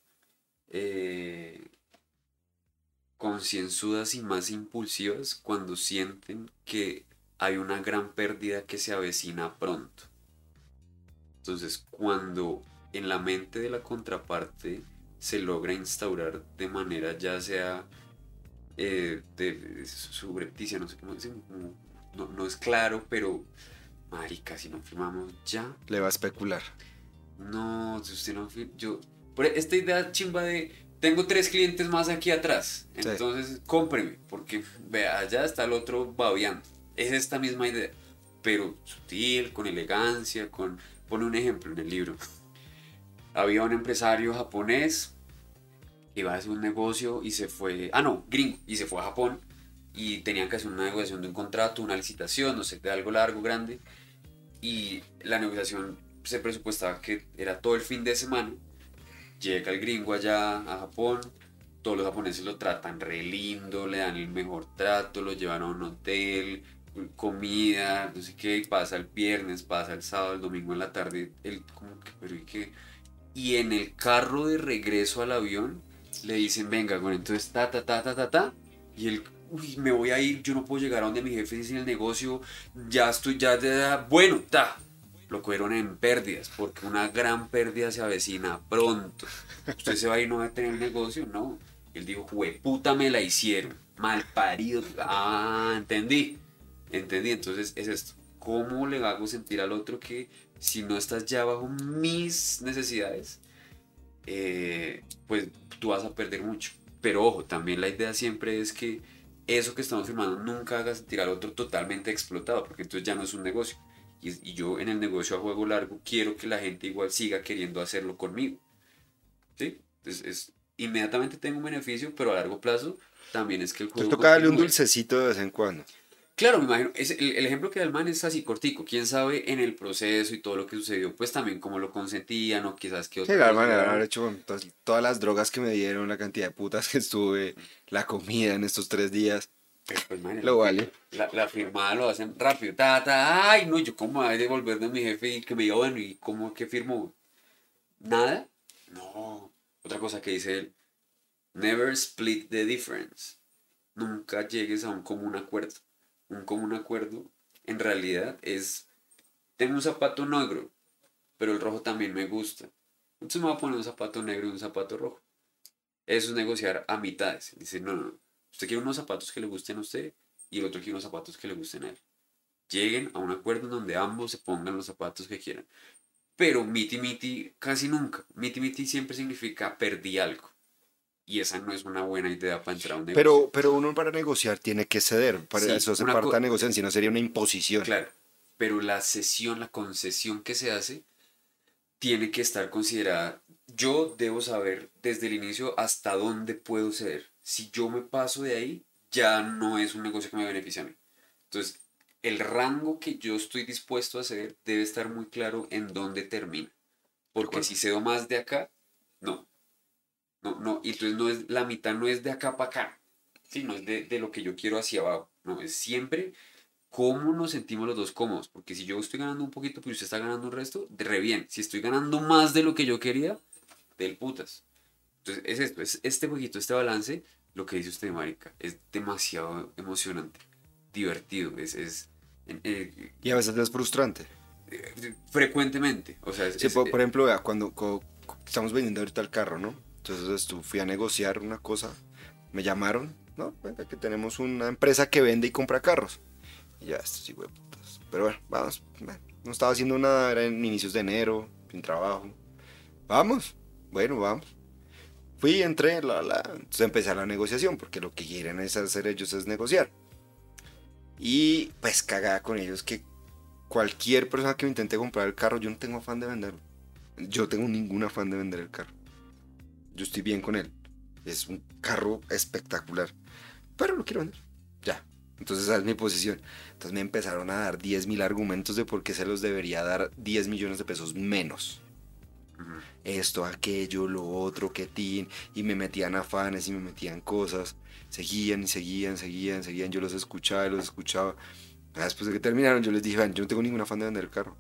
eh, concienzudas y más impulsivas cuando sienten que hay una gran pérdida que se avecina pronto. Entonces, cuando en la mente de la contraparte se logra instaurar de manera ya sea eh, de, subrepticia, no sé cómo dicen, como- no, no es claro, pero marica, si no firmamos ya, Le va a especular. no, si usted no fir- yo, por esta idea chimba de, tengo tres clientes más aquí atrás, Sí. entonces cómpreme, porque vea, allá está el otro babeando, es esta misma idea, pero sutil, con elegancia, con, pone un ejemplo en el libro, había un empresario japonés que iba a hacer un negocio y se fue, ah no, gringo, y se fue a Japón y tenían que hacer una negociación de un contrato, una licitación, no sé, de algo largo, grande, y la negociación se presupuestaba que era todo el fin de semana. Llega el gringo allá a Japón, todos los japoneses lo tratan re lindo, le dan el mejor trato, lo llevan a un hotel, comida, no sé qué, y pasa el viernes, pasa el sábado, el domingo en la tarde, él como que, pero ¿y qué? Y en el carro de regreso al avión le dicen, venga, bueno, entonces ta, ta, ta, ta, ta, ta, y él, uy, me voy a ir, yo no puedo llegar a donde mi jefe dice en el negocio, ya estoy, ya, ya, ya, bueno, ta. Lo cogieron en pérdidas, porque una gran pérdida se avecina pronto. Usted se va a ir, no va a tener negocio, no. Él dijo, puta, me la hicieron, mal parido. Ah, entendí, entendí. Entonces es esto. ¿Cómo le hago sentir al otro que si no estás ya bajo mis necesidades, eh, pues tú vas a perder mucho? Pero ojo, también la idea siempre es que eso que estamos firmando nunca haga sentir al otro totalmente explotado, porque entonces ya no es un negocio. Y, y yo en el negocio a juego largo quiero que la gente igual siga queriendo hacerlo conmigo. ¿Sí? Entonces es, inmediatamente tengo un beneficio, pero a largo plazo también es que el Entonces juego toca darle un continúe. dulcecito de vez en cuando. Claro, me imagino, es, el, el ejemplo que da el man es así cortico, quién sabe en el proceso y todo lo que sucedió, pues también cómo lo consentían o quizás qué Sí, otra la cosa hermana le haber daban. hecho con todas, todas las drogas que me dieron, la cantidad de putas que estuve, la comida en estos tres días. Pero pues man, Lo la, vale. la, la firmada lo hacen rápido, ta, ta, ay no, yo cómo voy a devolverle a mi jefe y que me diga, bueno, ¿y cómo que firmó? ¿Nada? No, otra cosa que dice él, never split the difference, nunca llegues a un común acuerdo. Un común acuerdo en realidad es, tengo un zapato negro, pero el rojo también me gusta. Entonces me voy a poner un zapato negro y un zapato rojo. Eso es negociar a mitades. Dice, no, no, no. Usted quiere unos zapatos que le gusten a usted y el otro quiere unos zapatos que le gusten a él. Lleguen a un acuerdo en donde ambos se pongan los zapatos que quieran. Pero miti miti casi nunca. Miti miti siempre significa perdí algo. Y esa no es una buena idea para entrar a un negocio. Pero, pero uno para negociar tiene que ceder. Para Sí, eso se una parte cosa, de negociación, si no sería una imposición. claro. Pero la cesión, la concesión que se hace tiene que estar considerada. Yo debo saber desde el inicio hasta dónde puedo ceder. Si yo me paso de ahí, ya no es un negocio que me beneficie a mí. Entonces, el rango que yo estoy dispuesto a ceder debe estar muy claro en dónde termina. De Porque acuerdo. si cedo más de acá, no, no, no. Y entonces no es, la mitad no es de acá para acá. Sí, no es de, de lo que yo quiero hacia abajo. No, es siempre cómo nos sentimos los dos cómodos. Porque si yo estoy ganando un poquito, pero usted está ganando un resto, de re bien. Si estoy ganando más de lo que yo quería, del putas. Entonces, es esto, es este jueguito, este balance, lo que dice usted, marica, es demasiado emocionante, divertido, es, es eh, Y a veces es frustrante. eh, frecuentemente, o sea, es, Sí, es, por, eh, por ejemplo, vea, cuando, co- co- estamos vendiendo ahorita el carro, ¿no? Entonces tú fui a negociar una cosa, me llamaron, ¿no? Venga, que tenemos una empresa que vende y compra carros. Y ya, esto sí, güey, putas. Pero bueno, vamos. Bueno, no estaba haciendo nada, era en inicios de enero, sin trabajo. Vamos, bueno, vamos. Fui, entré, la, la. Entonces empecé la negociación, porque lo que quieren es hacer ellos es negociar. Y pues cagada con ellos que cualquier persona que me intente comprar el carro, yo no tengo afán de venderlo. Yo tengo ningún afán de vender el carro. Yo estoy bien con él. Es un carro espectacular. Pero lo quiero vender. Ya. Entonces esa es mi posición. Entonces me empezaron a dar diez mil argumentos de por qué se los debería dar diez millones de pesos menos. ujú. Esto, aquello, lo otro, que tin. Y me metían afanes y me metían cosas. Seguían y seguían, seguían, seguían. Yo los escuchaba y los escuchaba. Ah, después de que terminaron, yo les dije, "Vean, yo no tengo ningún afán de vender el carro.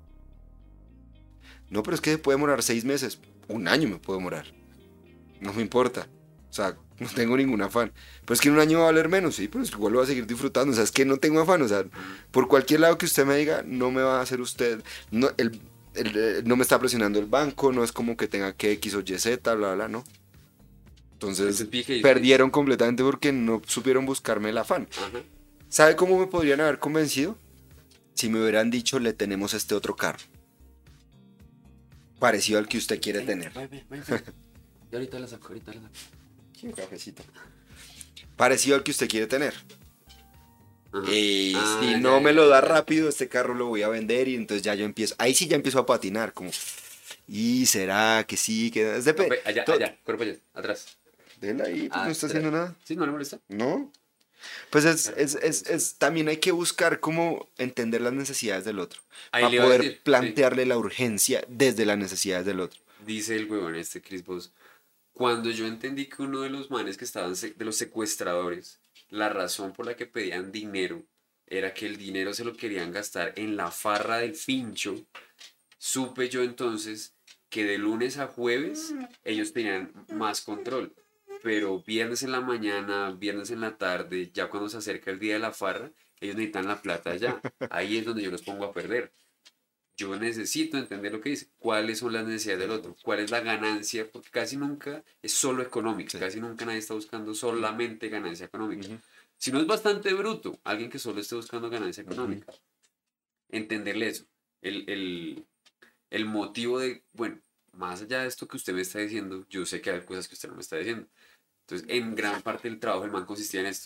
No, pero es que puede demorar seis meses. Un año me puede demorar. No me importa. O sea, no tengo ningún afán. Pero es que en un año va a valer menos, sí, pero es que igual lo voy a seguir disfrutando. O sea, es que no tengo afán. O sea, por cualquier lado que usted me diga, no me va a hacer usted. No, el, el, eh, no me está presionando el banco, no es como que tenga que X o Y Z, bla, bla, no. Entonces, Entonces, fíjate, perdieron completamente porque no supieron buscarme el afán. ajá. ¿Sabe cómo me podrían haber convencido? Si me hubieran dicho, le tenemos este otro carro. Parecido al que usted quiere tener. Ven, ven, ven, ven. Y ahorita la saco, ahorita la saco. Sí, un cafecito. Parecido al que usted quiere tener. Ajá. Y Ah, si ya, no ya, me ya, lo da ya. rápido, este carro lo voy a vender y entonces ya yo empiezo. Ahí sí ya empiezo a patinar, como. ¿Y será que sí? Que es No, depe- ve, allá, to- allá, cuerpo allá, atrás. Déjela ahí, pues no está Atrás. haciendo nada. ¿Sí? ¿No le molesta? ¿No? Pues es, Claro, es, no, es, sí. es- también hay que buscar cómo entender las necesidades del otro. Ahí Para le iba a poder decir, sí. plantearle la urgencia desde las necesidades del otro. Dice el huevón este Chris Voss. Cuando yo entendí que uno de los manes que estaban, se- de los secuestradores, la razón por la que pedían dinero era que el dinero se lo querían gastar en la farra del fincho, supe yo entonces que de lunes a jueves ellos tenían más control. Pero viernes en la mañana, viernes en la tarde, ya cuando se acerca el día de la farra, ellos necesitan la plata ya. Ahí es donde yo los pongo a perder. Yo necesito entender lo que dice, cuáles son las necesidades del otro, cuál es la ganancia, porque casi nunca es solo económica, Sí. casi nunca nadie está buscando solamente ganancia económica. Ujú. Si no es bastante bruto, alguien que solo esté buscando ganancia económica, entenderle eso, el, el, el motivo de, bueno, más allá de esto que usted me está diciendo, yo sé que hay cosas que usted no me está diciendo. Entonces, en gran parte del trabajo del man consistía en esto, en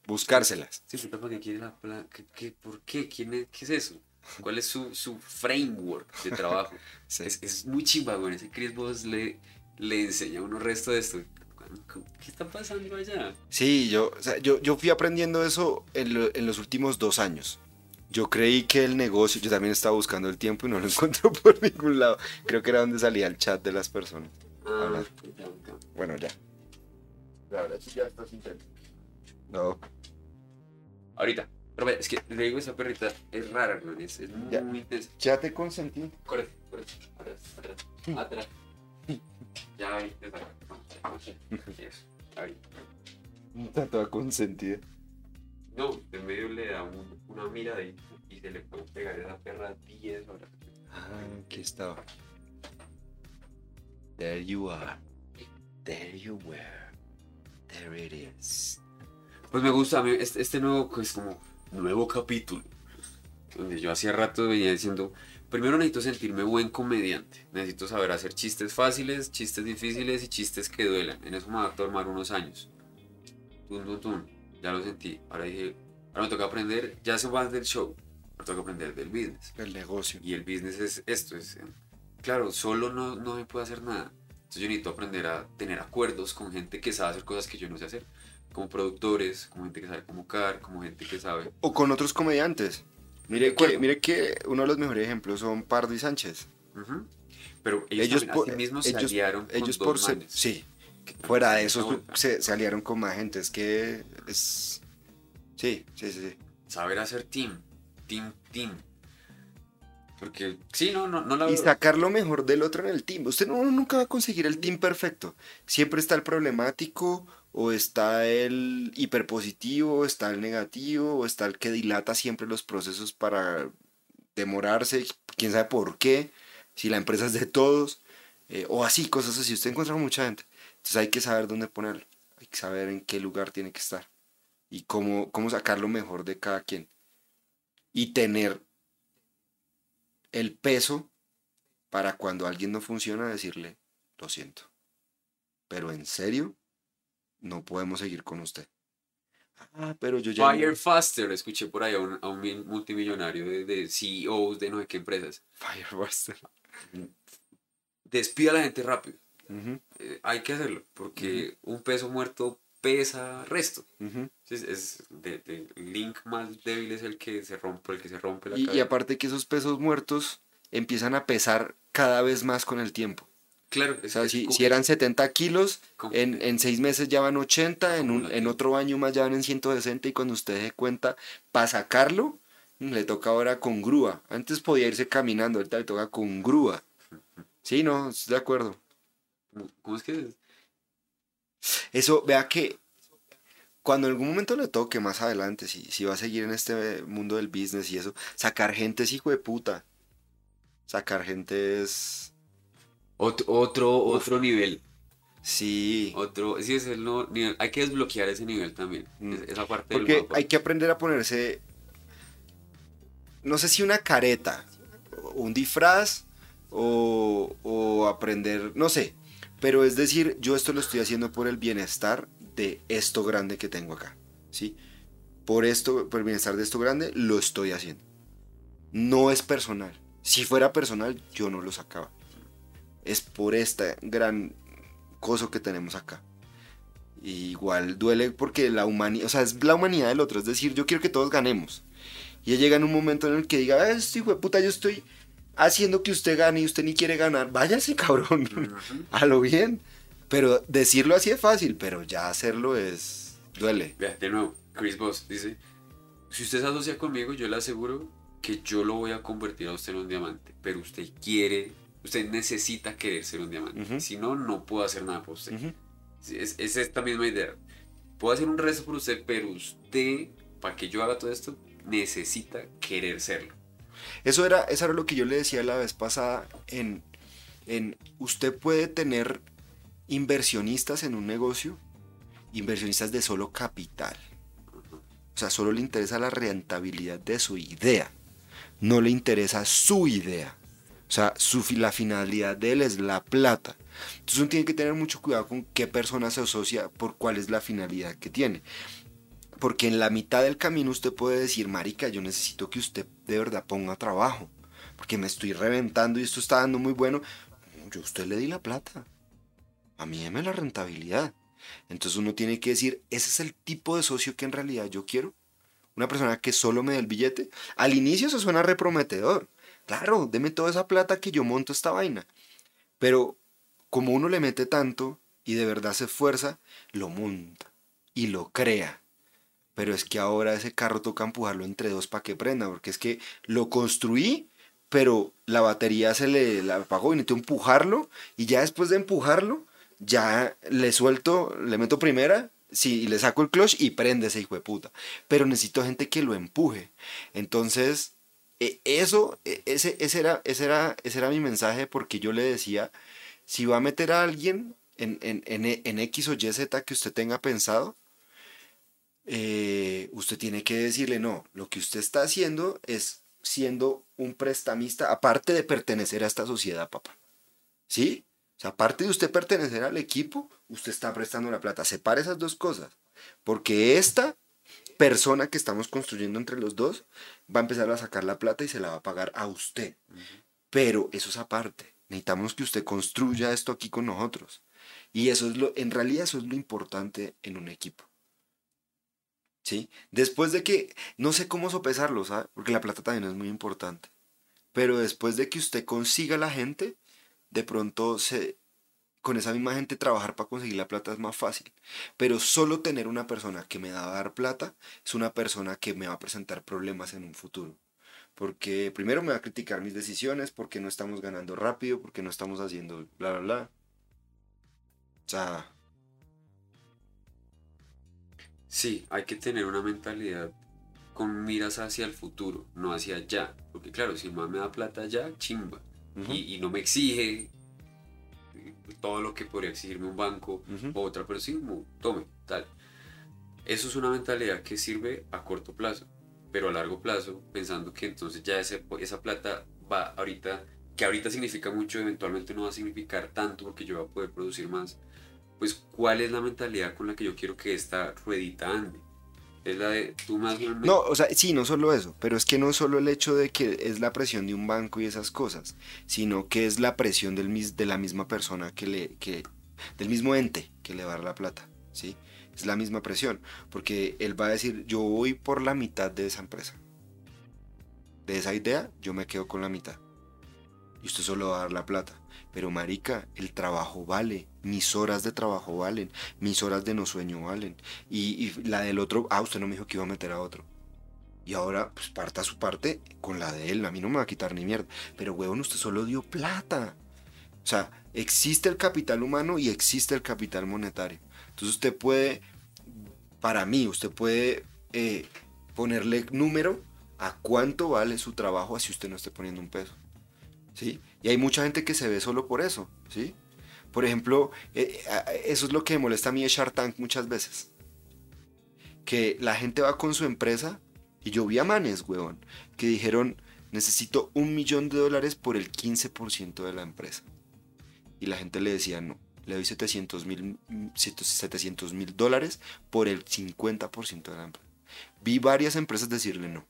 buscárselas. Sí, puta, ¿para qué quiere la plata? ¿Qué, qué, ¿Por qué? ¿Quién es, ¿Qué es eso? ¿Cuál es su, su framework de trabajo? Sí. es, es muy chimba, güey. Ese Chris Voss le, le enseña a uno resto de esto. ¿Qué está pasando allá? Sí, yo, o sea, yo, yo fui aprendiendo eso en, lo- en los últimos dos años. Yo creí que el negocio, yo también estaba buscando el tiempo y no lo encontré por ningún lado. Creo que era donde salía el chat de las personas. Ah, Hablar. ya, ya. Bueno, ya. Ahora sí ya estás intentando. No. Ahorita. Pero vaya, es que le digo, esa perrita es rara, güey. Es, es muy, Ya. muy intensa. Ya te consentí. Correcto, correcto. Atrás, atrás, atrás. Ya ahí, te saca. Eso, ahí. Está toda consentida. No, en medio le da un, una mirada y, y se le puede pegar esa perra diez horas. Ah, aquí estaba. There you are. There you were. There it is. Pues me gusta, a mí este, este nuevo, pues como nuevo capítulo, donde yo hacía rato venía diciendo, primero necesito sentirme buen comediante, necesito saber hacer chistes fáciles, chistes difíciles y chistes que duelan, en eso me va a tomar unos años. Tum, tum, tum, ya lo sentí, ahora dije, ahora me toca aprender, ya sé más del show, me toca aprender del business. El negocio. Y el business es esto, es, eh, claro, solo no, no me puedo hacer nada. Entonces yo necesito aprender a tener acuerdos con gente que sabe hacer cosas que yo no sé hacer. Como productores, como gente que sabe convocar, como gente que sabe... O con otros comediantes. Mire De acuerdo. que, mire que uno de los mejores ejemplos son Pardo y Sánchez. Ujú. Pero ellos, Ellos también, por- así mismo se ellos- aliaron con Ellos dos por ser... manes. Sí. Que Fuera de se eso vuelta. se, se aliaron con más gente. Es que es... Sí, sí, sí. sí. Saber hacer team. Team, team. Porque, sí, no, no, no la Y veo. sacar lo mejor del otro en el team. Usted no, nunca va a conseguir el team perfecto. Siempre está el problemático, o está el hiperpositivo, o está el negativo, o está el que dilata siempre los procesos para demorarse, quién sabe por qué, si la empresa es de todos, eh, o así, cosas así. Usted encuentra mucha gente. Entonces hay que saber dónde ponerlo, hay que saber en qué lugar tiene que estar y cómo, cómo sacar lo mejor de cada quien. Y tener el peso para cuando alguien no funciona decirle, lo siento, pero en serio, no podemos seguir con usted. Ah, pero yo ya... Fire Faster, escuché por ahí a un, a un mil- multimillonario de, de C E Os de no sé qué empresas. Firebuster. Despida a la gente rápido. Ujú, Eh, hay que hacerlo, porque un peso muerto pesa resto. ujú. Es, es de, de- el link más débil es el que se rompe, el que se rompe la Y, y cadena. aparte que esos pesos muertos empiezan a pesar cada vez más con el tiempo. Claro, O es, sea, es si, co- si eran setenta kilos, como- en, en seis meses ya van ochenta, en, un, en Acumulativo. otro año más ya van en ciento sesenta y cuando usted se cuenta, para sacarlo, le toca ahora con grúa. Antes podía irse caminando, ahorita le toca con grúa. Sí, no, estoy de acuerdo. ¿Cómo es que es? Eso, vea que cuando en algún momento le toque más adelante, si, si va a seguir en este mundo del business y eso, sacar gente es hijo de puta. Sacar gente es... Otro, otro, otro nivel. Sí. Otro, sí, es el nuevo nivel. Hay que desbloquear ese nivel también. Mm. es- Esa parte del Porque mapa. hay que aprender a ponerse, no sé si una careta, o un disfraz, o, o aprender, no sé. Pero es decir, yo esto lo estoy haciendo por el bienestar de esto grande que tengo acá. ¿Sí? Por esto, por el bienestar de esto grande, lo estoy haciendo. No es personal. Si fuera personal, yo no lo sacaba. Es por esta gran cosa que tenemos acá. Y igual duele porque la humanidad, o sea, es la humanidad del otro. Es decir, yo quiero que todos ganemos. Y llega en un momento en el que diga, "Ah, este hijo de puta, yo estoy haciendo que usted gane y usted ni quiere ganar. Váyase, cabrón. Ujú. A lo bien. Pero decirlo así es fácil, pero ya hacerlo es... duele. Vea, de nuevo, Chris Voss dice, si usted se asocia conmigo, yo le aseguro que yo lo voy a convertir a usted en un diamante, pero usted quiere, usted necesita querer ser un diamante, Ujú. si no, no puedo hacer nada por usted. Ujú. Sí, es, es esta misma idea, puedo hacer un resto por usted, pero usted, para que yo haga todo esto, necesita querer serlo. Eso era, eso era lo que yo le decía la vez pasada en, en usted puede tener inversionistas en un negocio, inversionistas de solo capital. O sea, solo le interesa la rentabilidad de su idea. No le interesa su idea. O sea, su, fi- la finalidad de él es la plata. Entonces uno tiene que tener mucho cuidado con qué persona se asocia por cuál es la finalidad que tiene. Porque en la mitad del camino usted puede decir, marica, yo necesito que usted de verdad ponga trabajo, porque me estoy reventando y esto está dando muy bueno. Yo a usted le di la plata, a mí deme la rentabilidad. Entonces uno tiene que decir, ese es el tipo de socio que en realidad yo quiero. Una persona que solo me dé el billete. Al inicio eso suena reprometedor. Claro, deme toda esa plata que yo monto esta vaina. Pero como uno le mete tanto y de verdad se esfuerza, lo monta y lo crea. Pero es que ahora ese carro toca empujarlo entre dos para que prenda, porque es que lo construí, pero la batería se le la apagó y necesito empujarlo, y ya después de empujarlo, ya le suelto, le meto primera, sí, y le saco el clutch y prende ese hijo de puta. Pero necesito gente que lo empuje. Entonces, e- eso, e- ese, ese era, ese era, ese era mi mensaje, porque yo le decía, si va a meter a alguien en, en, en, en X o Y Z que usted tenga pensado, eh, usted tiene que decirle, no, lo que usted está haciendo es siendo un prestamista, aparte de pertenecer a esta sociedad, papá. ¿Sí? O sea, aparte de usted pertenecer al equipo, usted está prestando la plata. Separe esas dos cosas. Porque esta persona que estamos construyendo entre los dos va a empezar a sacar la plata y se la va a pagar a usted. Pero eso es aparte. Necesitamos que usted construya esto aquí con nosotros. Y eso es lo, en realidad eso es lo importante en un equipo. ¿Sí? Después de que, no sé cómo sopesarlo, ¿sabe? Porque la plata también es muy importante. Pero después de que usted consiga la gente, de pronto se, con esa misma gente trabajar para conseguir la plata es más fácil. Pero solo tener una persona que me va a dar plata es una persona que me va a presentar problemas en un futuro. Porque primero me va a criticar mis decisiones, porque no estamos ganando rápido, porque no estamos haciendo bla, bla, bla. O sea, Sí, hay que tener una mentalidad con miras hacia el futuro, no hacia allá. Porque claro, si el man me da plata ya, chimba. ujú, Y, y no me exige todo lo que podría exigirme un banco ujú. o otra, pero sí, como, tome, tal. Eso es una mentalidad que sirve a corto plazo, pero a largo plazo, pensando que entonces ya ese, esa plata va ahorita, que ahorita significa mucho, eventualmente no va a significar tanto porque yo voy a poder producir más. Pues, ¿cuál es la mentalidad con la que yo quiero que esta ruedita ande? Es la de tú más me... No, o sea, sí, no solo eso, pero es que no solo el hecho de que es la presión de un banco y esas cosas, sino que es la presión del, mis- de la misma persona que le, que, del mismo ente que le va a dar la plata, ¿sí? Es la misma presión, porque él va a decir, yo voy por la mitad de esa empresa, de esa idea, yo me quedo con la mitad, y usted solo va a dar la plata. Pero marica, el trabajo vale, mis horas de trabajo valen, mis horas de no sueño valen, y, y la del otro, ah, usted no me dijo que iba a meter a otro. Y ahora, pues parta su parte con la de él. A mí no me va a quitar ni mierda. Pero, huevón, usted solo dio plata. O sea, existe el capital humano y existe el capital monetario. Entonces usted puede, para mí, usted puede eh, ponerle número a cuánto vale su trabajo así usted no esté poniendo un peso. ¿Sí? Y hay mucha gente que se ve solo por eso. ¿Sí? Por ejemplo, eh, eh, eso es lo que me molesta a mí de Shark Tank muchas veces. Que la gente va con su empresa y yo vi a manes, huevón, que dijeron, necesito un millón de dólares por el quince por ciento de la empresa. Y la gente le decía, no, le doy setecientos mil setecientos mil dólares por el cincuenta por ciento de la empresa. Vi varias empresas decirle no.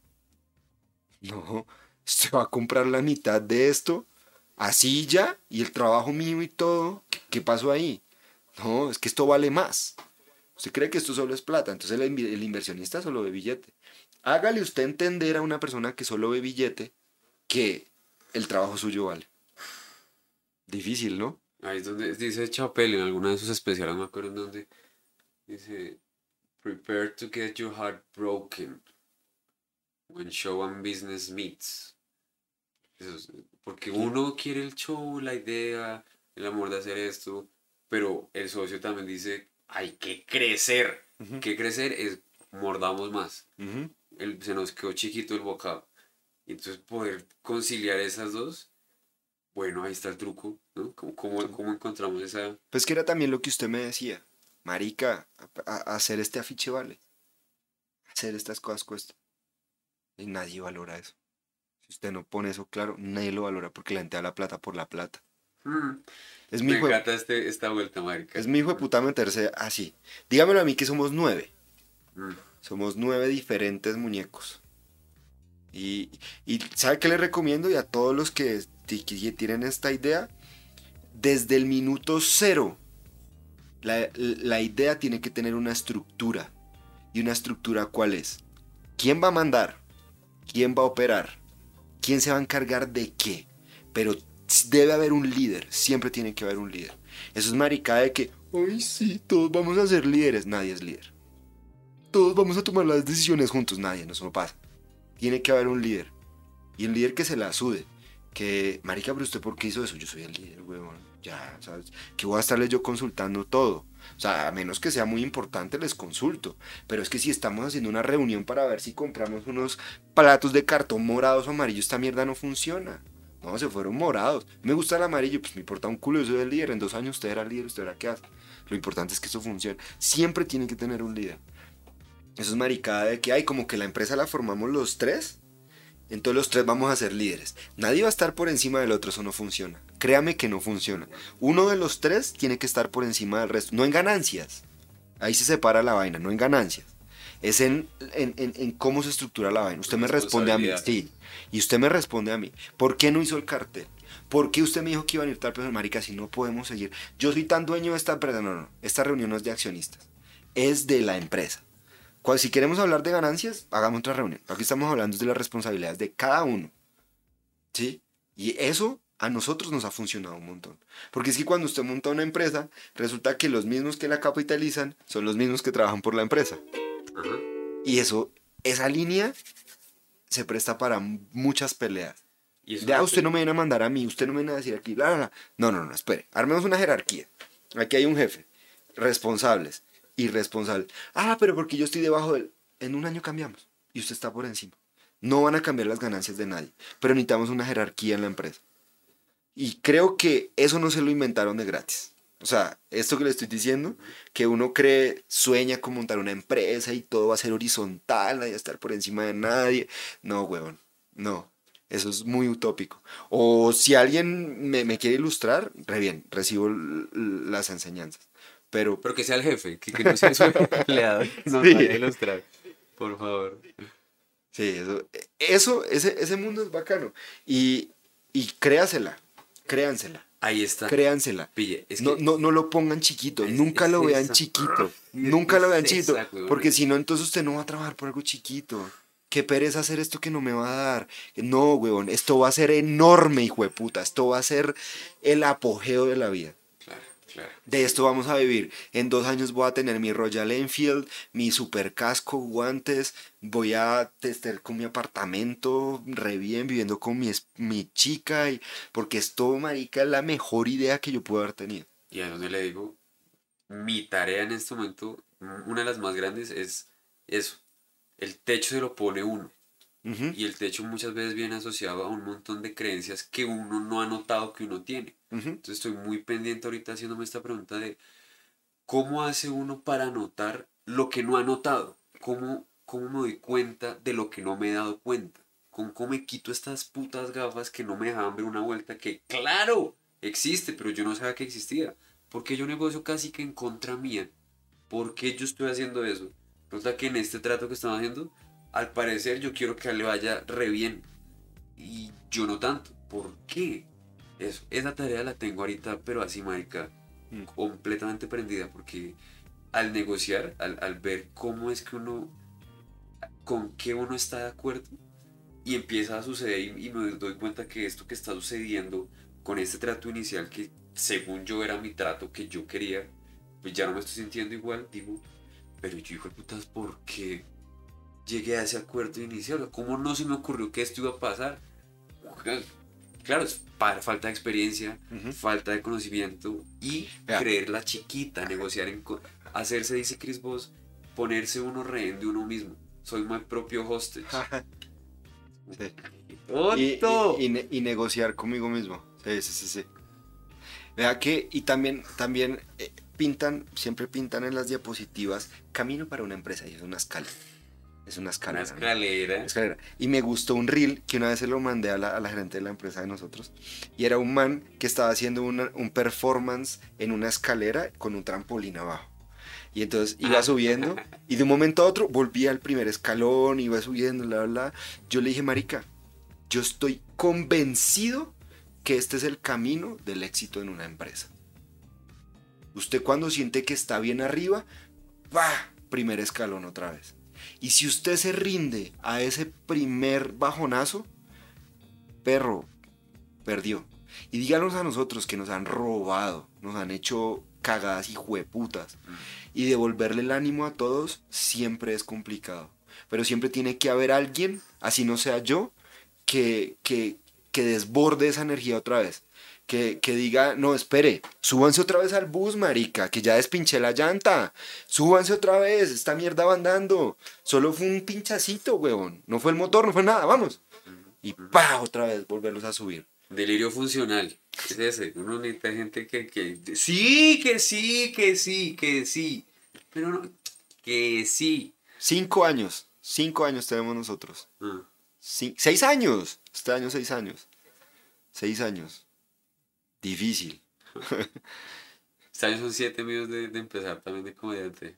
No, se va a comprar la mitad de esto, así ya, y el trabajo mío y todo. ¿Qué, qué pasó ahí? No, es que esto vale más. Usted cree que esto solo es plata, entonces el, el inversionista solo ve billete. Hágale usted entender a una persona que solo ve billete que el trabajo suyo vale. Difícil, ¿no? Ahí es donde dice Chappelle en alguna de sus especiales, no me acuerdo en dónde, dice, prepare to get your heart broken when show and business meets. Eso es, porque Sí. uno quiere el show, la idea, el amor de hacer esto, pero el socio también dice, hay que crecer. Ujú, Que crecer es mordamos más. ujú. El, se nos quedó chiquito el bocado. Y entonces poder conciliar esas dos, bueno, ahí está el truco, ¿no? ¿Cómo, cómo, Sí. cómo encontramos esa... Pues que era también lo que usted me decía. Marica, a- a- hacer este afiche vale. Hacer estas cosas cuesta. Y nadie valora eso. Si usted no pone eso claro, nadie lo valora porque la gente da la plata por la plata. Mm, Es mi me hijo de, encanta este, esta vuelta, marica. es mi hijo de puta meterse así. Dígamelo a mí que somos nueve. Mm. Somos nueve diferentes muñecos. Y, y ¿sabe qué les recomiendo? Y a todos los que, que tienen esta idea, desde el minuto cero, la, la idea tiene que tener una estructura. ¿Y una estructura cuál es? ¿Quién va a mandar? ¿Quién va a operar? ¿Quién se va a encargar de qué? Pero debe haber un líder, siempre tiene que haber un líder. Eso es maricada de que, ay sí, todos vamos a ser líderes. Nadie es líder. Todos vamos a tomar las decisiones juntos. Nadie, no, eso no pasa. Tiene que haber un líder. Y un líder que se la sude. Que, marica, pero ¿usted por qué hizo eso? Yo soy el líder, huevón. Ya, ¿sabes? Que voy a estarles yo consultando todo. O sea, a menos que sea muy importante, les consulto. Pero es que si estamos haciendo una reunión para ver si compramos unos platos de cartón morados o amarillos, esta mierda no funciona. No, se fueron morados. Me gusta el amarillo, pues me importa un culo, yo soy el líder. En dos años usted era el líder, usted era qué hace. Lo importante es que eso funcione. Siempre tiene que tener un líder. Eso es maricada de que hay como que la empresa la formamos los tres. Entonces los tres vamos a ser líderes. Nadie va a estar por encima del otro, eso no funciona. Créame que no funciona. Uno de los tres tiene que estar por encima del resto. No en ganancias. Ahí se separa la vaina, no en ganancias. Es en, en, en, en cómo se estructura la vaina. Usted me responde a mí. Sí. Y usted me responde a mí. ¿Por qué no hizo el cartel? ¿Por qué usted me dijo que iba a venir tal persona? Marica, si no podemos seguir. Yo soy tan dueño de esta empresa. No, no, no. Esta reunión no es de accionistas. Es de la empresa. Si queremos hablar de ganancias, hagamos otra reunión. Aquí estamos hablando de las responsabilidades de cada uno. ¿Sí? Y eso a nosotros nos ha funcionado un montón. Porque es que cuando usted monta una empresa, resulta que los mismos que la capitalizan son los mismos que trabajan por la empresa. Ajá. Y eso, esa línea se presta para muchas peleas. ¿Y eso Ya no usted te- no me viene a mandar a mí, usted no me viene a decir aquí, bla, bla, bla. No, no, no, espere. Armemos una jerarquía. Aquí hay un jefe, responsables, irresponsables. Ah, pero porque yo estoy debajo de él. En un año cambiamos y usted está por encima. No van a cambiar las ganancias de nadie, pero necesitamos una jerarquía en la empresa. Y creo que eso no se lo inventaron de gratis. O sea, esto que le estoy diciendo, que uno cree, sueña con montar una empresa y todo va a ser horizontal, nadie va a estar por encima de nadie. No, huevón, no. Eso es muy utópico. O si alguien me, me quiere ilustrar, re bien, recibo l- l- las enseñanzas. Pero, Pero que sea el jefe, que, que no sea su empleado, que nos Sí. vaya a ilustrar. Por favor. sí, eso, eso ese, ese mundo es bacano. Y, y créasela, créansela, Ahí está. créansela. Pille, es No, que no, no lo pongan chiquito, Es- nunca es lo vean esa. chiquito, Es- nunca lo es vean chiquito, esa, huevón. porque si no, entonces usted no va a trabajar por algo chiquito. Qué pereza hacer esto que no me va a dar. No, huevón, esto va a ser enorme, hijo de puta, esto va a ser el apogeo de la vida. Claro, claro. De esto vamos a vivir. En dos años voy a tener mi Royal Enfield, mi super casco, guantes. Voy a estar con mi apartamento re bien, viviendo con mi, es- mi chica. Y, porque esto, marica, es la mejor idea que yo puedo haber tenido. Y a donde le digo, mi tarea en este momento, una de las más grandes, es eso. El techo se lo pone uno. Ujú, Y el techo muchas veces viene asociado a un montón de creencias que uno no ha notado que uno tiene. ujú. Entonces estoy muy pendiente ahorita haciéndome esta pregunta de cómo hace uno para notar lo que no ha notado. ¿Cómo, cómo me doy cuenta de lo que no me he dado cuenta? ¿Con cómo me quito estas putas gafas que no me dejaban ver una vuelta que, claro, existe, pero yo no sabía que existía? Porque yo negocio casi que en contra mía. ¿Por qué yo estoy haciendo eso? Resulta que en este trato que estamos haciendo, al parecer yo quiero que a él le vaya re bien. Y yo no tanto. ¿Por qué? Eso, esa tarea la tengo ahorita, pero así, marica, Mm. completamente prendida. Porque al negociar, al, al ver cómo es que uno, con qué uno está de acuerdo, y empieza a suceder, y, y me doy cuenta que esto que está sucediendo con este trato inicial, que según yo era mi trato que yo quería, pues ya no me estoy sintiendo igual, digo, pero yo, hijo de putas, ¿por qué llegué a ese acuerdo inicial? ¿Cómo no se me ocurrió que esto iba a pasar? Claro, es pa- falta de experiencia, Ujú. falta de conocimiento y Vea. creerla chiquita, negociar, en co- hacerse, dice Chris Voss, ponerse uno rehén de uno mismo. Soy mi propio hostage. Sí. Y, ¡Tonto! y- y ne- y negociar conmigo mismo. Sí, sí, sí, sí. Vea que, y también, también eh, pintan, siempre pintan en las diapositivas, camino para una empresa, y es una escala. Es una Una escalera. ¿no? escalera. Escalera. Y me gustó un reel que una vez se lo mandé a la, a la gerente de la empresa de nosotros. Y era un man que estaba haciendo una- un performance en una escalera con un trampolín abajo. Y entonces iba subiendo y de un momento a otro volvía al primer escalón, iba subiendo, bla, bla, bla. Yo le dije, marica, yo estoy convencido que este es el camino del éxito en una empresa. Usted cuando siente que está bien arriba, ¡bah! Primer escalón otra vez. Y si usted se rinde a ese primer bajonazo, perro, perdió. Y díganos a nosotros que nos han robado, nos han hecho cagadas y jueputas. Y devolverle el ánimo a todos siempre es complicado. Pero siempre tiene que haber alguien, así no sea yo, que, que, que desborde esa energía otra vez. Que, que diga, no, espere, súbanse otra vez al bus, marica, que ya despinché la llanta. Súbanse otra vez, esta mierda va andando. Solo fue un pinchacito, huevón. No fue el motor, no fue nada, vamos. Y pa, otra vez volverlos a subir. Delirio funcional. Es ese. Uno necesita gente que, que... Sí, que sí, que sí, que sí. Pero no... Que sí. Cinco años. Cinco años tenemos nosotros. Ah. Cin- seis años. Este año seis años. Seis años. Difícil. Este año son siete míos de, de empezar también de comediante.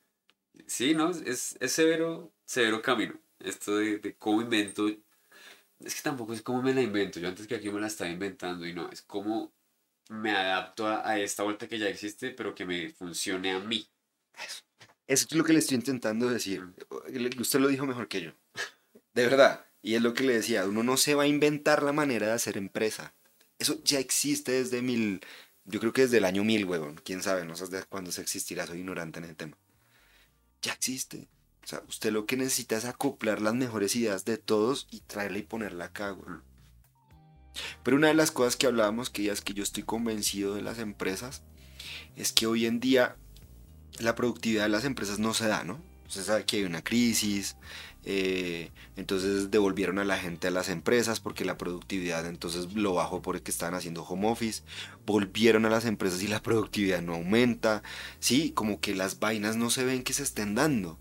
Sí, ¿no? Es, es severo, severo camino. Esto de, de cómo invento... Es que tampoco es como me la invento. Yo antes que aquí me la estaba inventando y no. Es como me adapto a, a esta vuelta que ya existe, pero que me funcione a mí. Eso es lo que le estoy intentando decir. Usted lo dijo mejor que yo. De verdad. Y es lo que le decía. Uno no se va a inventar la manera de hacer empresa. Eso ya existe desde mil... Yo creo que desde el año mil, huevón. Quién sabe, no sé desde cuándo se existirá. Soy ignorante en el tema. Ya existe. O sea, usted lo que necesita es acoplar las mejores ideas de todos y traerla y ponerla acá, güey. Pero una de las cosas que hablábamos, que ya es que yo estoy convencido de las empresas, es que hoy en día la productividad de las empresas no se da, ¿no? Usted sabe que hay una crisis, eh, entonces devolvieron a la gente a las empresas porque la productividad entonces lo bajó porque estaban haciendo home office, volvieron a las empresas y la productividad no aumenta, sí, como que las vainas no se ven que se estén dando.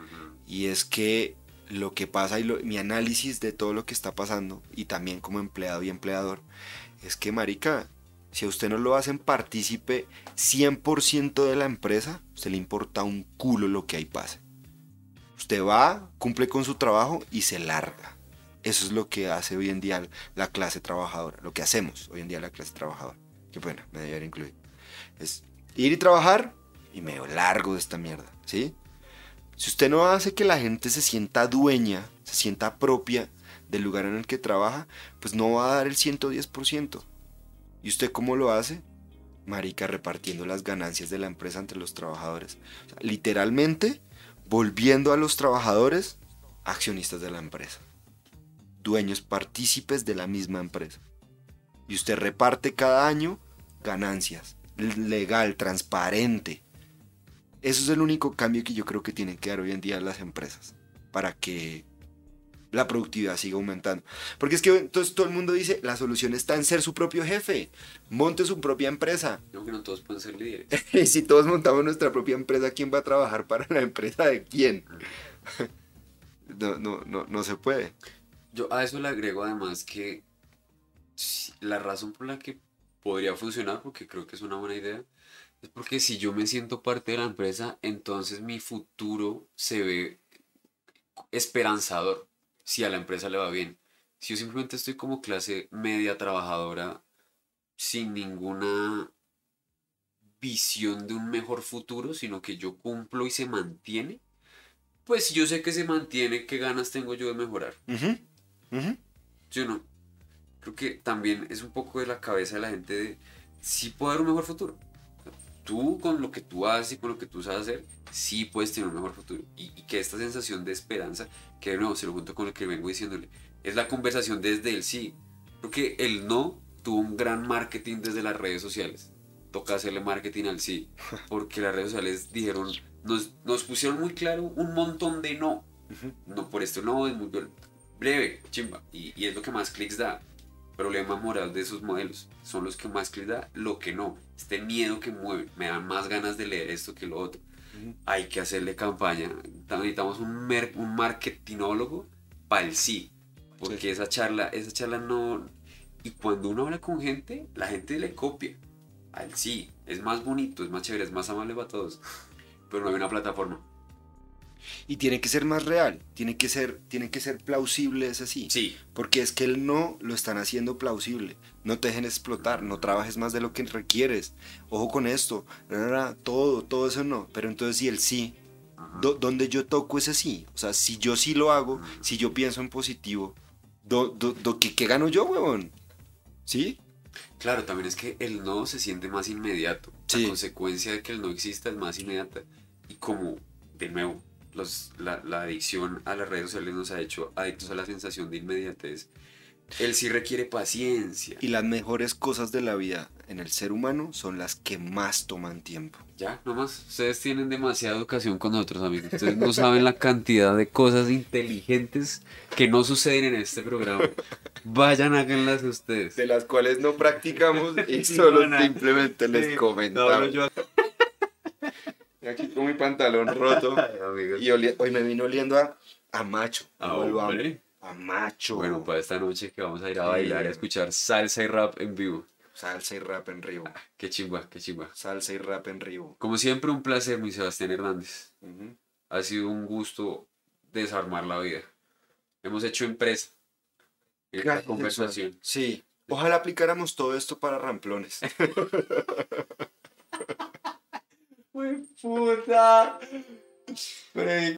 Y es que lo que pasa y lo, mi análisis de todo lo que está pasando, y también como empleado y empleador, es que, marica, si a usted no lo hacen partícipe cien por ciento de la empresa, a usted le importa un culo lo que ahí pase. Usted va, cumple con su trabajo y se larga. Eso es lo que hace hoy en día la clase trabajadora, lo que hacemos hoy en día la clase trabajadora. Que bueno, me debería haber incluido. Es ir y trabajar y me largo de esta mierda, ¿sí? Si usted no hace que la gente se sienta dueña, se sienta propia del lugar en el que trabaja, pues no va a dar el ciento diez por ciento. ¿Y usted cómo lo hace? Marica, repartiendo las ganancias de la empresa entre los trabajadores. O sea, literalmente, volviendo a los trabajadores accionistas de la empresa. Dueños partícipes de la misma empresa. Y usted reparte cada año ganancias. Legal, transparente. Eso es el único cambio que yo creo que tienen que dar hoy en día las empresas para que la productividad siga aumentando. Porque es que entonces todo el mundo dice, la solución está en ser su propio jefe, monte su propia empresa. No, que no todos pueden ser líderes. Y si todos montamos nuestra propia empresa, ¿quién va a trabajar para la empresa de quién? No, no, no, no se puede. Yo a eso le agrego además que la razón por la que podría funcionar, porque creo que es una buena idea, es porque si yo me siento parte de la empresa, entonces mi futuro se ve esperanzador si a la empresa le va bien. Si yo simplemente estoy como clase media trabajadora sin ninguna visión de un mejor futuro, sino que yo cumplo y se mantiene, pues yo sé que se mantiene, qué ganas tengo yo de mejorar. Uh-huh. Uh-huh. Yo no. Creo que también es un poco de la cabeza de la gente de sí puede haber un mejor futuro. Tú con lo que tú haces y con lo que tú sabes hacer, sí puedes tener un mejor futuro. Y, y que esta sensación de esperanza, que de nuevo se lo junto con lo que vengo diciéndole, es la conversación desde el sí. Creo que el no tuvo un gran marketing desde las redes sociales. Toca hacerle marketing al sí. Porque las redes sociales dijeron, nos, nos pusieron muy claro un montón de no. Uh-huh. No, por esto no, es muy breve, chimba. Y, y es lo que más clics da. Problema moral de esos modelos. Son los que más clics da, lo que no. Este miedo que mueve. Me dan más ganas de leer esto que lo otro. Uh-huh. Hay que hacerle campaña. Necesitamos un, mer- un marketinólogo para el sí. Porque sí. esa charla, esa charla no... Y cuando uno habla con gente, la gente le copia. Al sí. Es más bonito, es más chévere, es más amable para todos. pero no hay una plataforma. Y tiene que ser más real, tiene que ser, tiene que ser plausible ese sí. Sí. Porque es que el no lo están haciendo plausible. No te dejen explotar, no trabajes más de lo que requieres. Ojo con esto, todo, todo eso no. Pero entonces si el sí, do, ¿dónde yo toco ese sí? O sea, si yo sí lo hago, si yo pienso en positivo, do, do, do, ¿qué, ¿qué gano yo, huevón? ¿Sí? Claro, también es que el no se siente más inmediato. Sí. La consecuencia de que el no exista es más inmediata. Y como, de nuevo, los, la, la adicción a las redes sociales nos ha hecho adictos a la sensación de inmediatez. Él sí requiere paciencia. Y las mejores cosas de la vida en el ser humano son las que más toman tiempo. Ya, nomás. Ustedes tienen demasiada educación con nosotros, amigos. Ustedes no saben la cantidad de cosas inteligentes que no suceden en este programa. Vayan, háganlas ustedes. De las cuales no practicamos y solo simplemente les comentamos. yo Aquí con mi pantalón roto. Y oli- hoy me vino oliendo a, a macho. Ah, Vuelvo a, hombre. a macho. Bueno, para esta noche que vamos a ir a Sí. bailar y a escuchar salsa y rap en vivo. Salsa y rap en Río. Qué chimba, qué chimba. Salsa y rap en Río. Como siempre, un placer, mi Sebastián Hernández. Ujú. Ha sido un gusto desarmar la vida. Hemos hecho empresa en esta Gracias, conversación. Sí. Ojalá aplicáramos todo esto para ramplones. ¡Muy puta!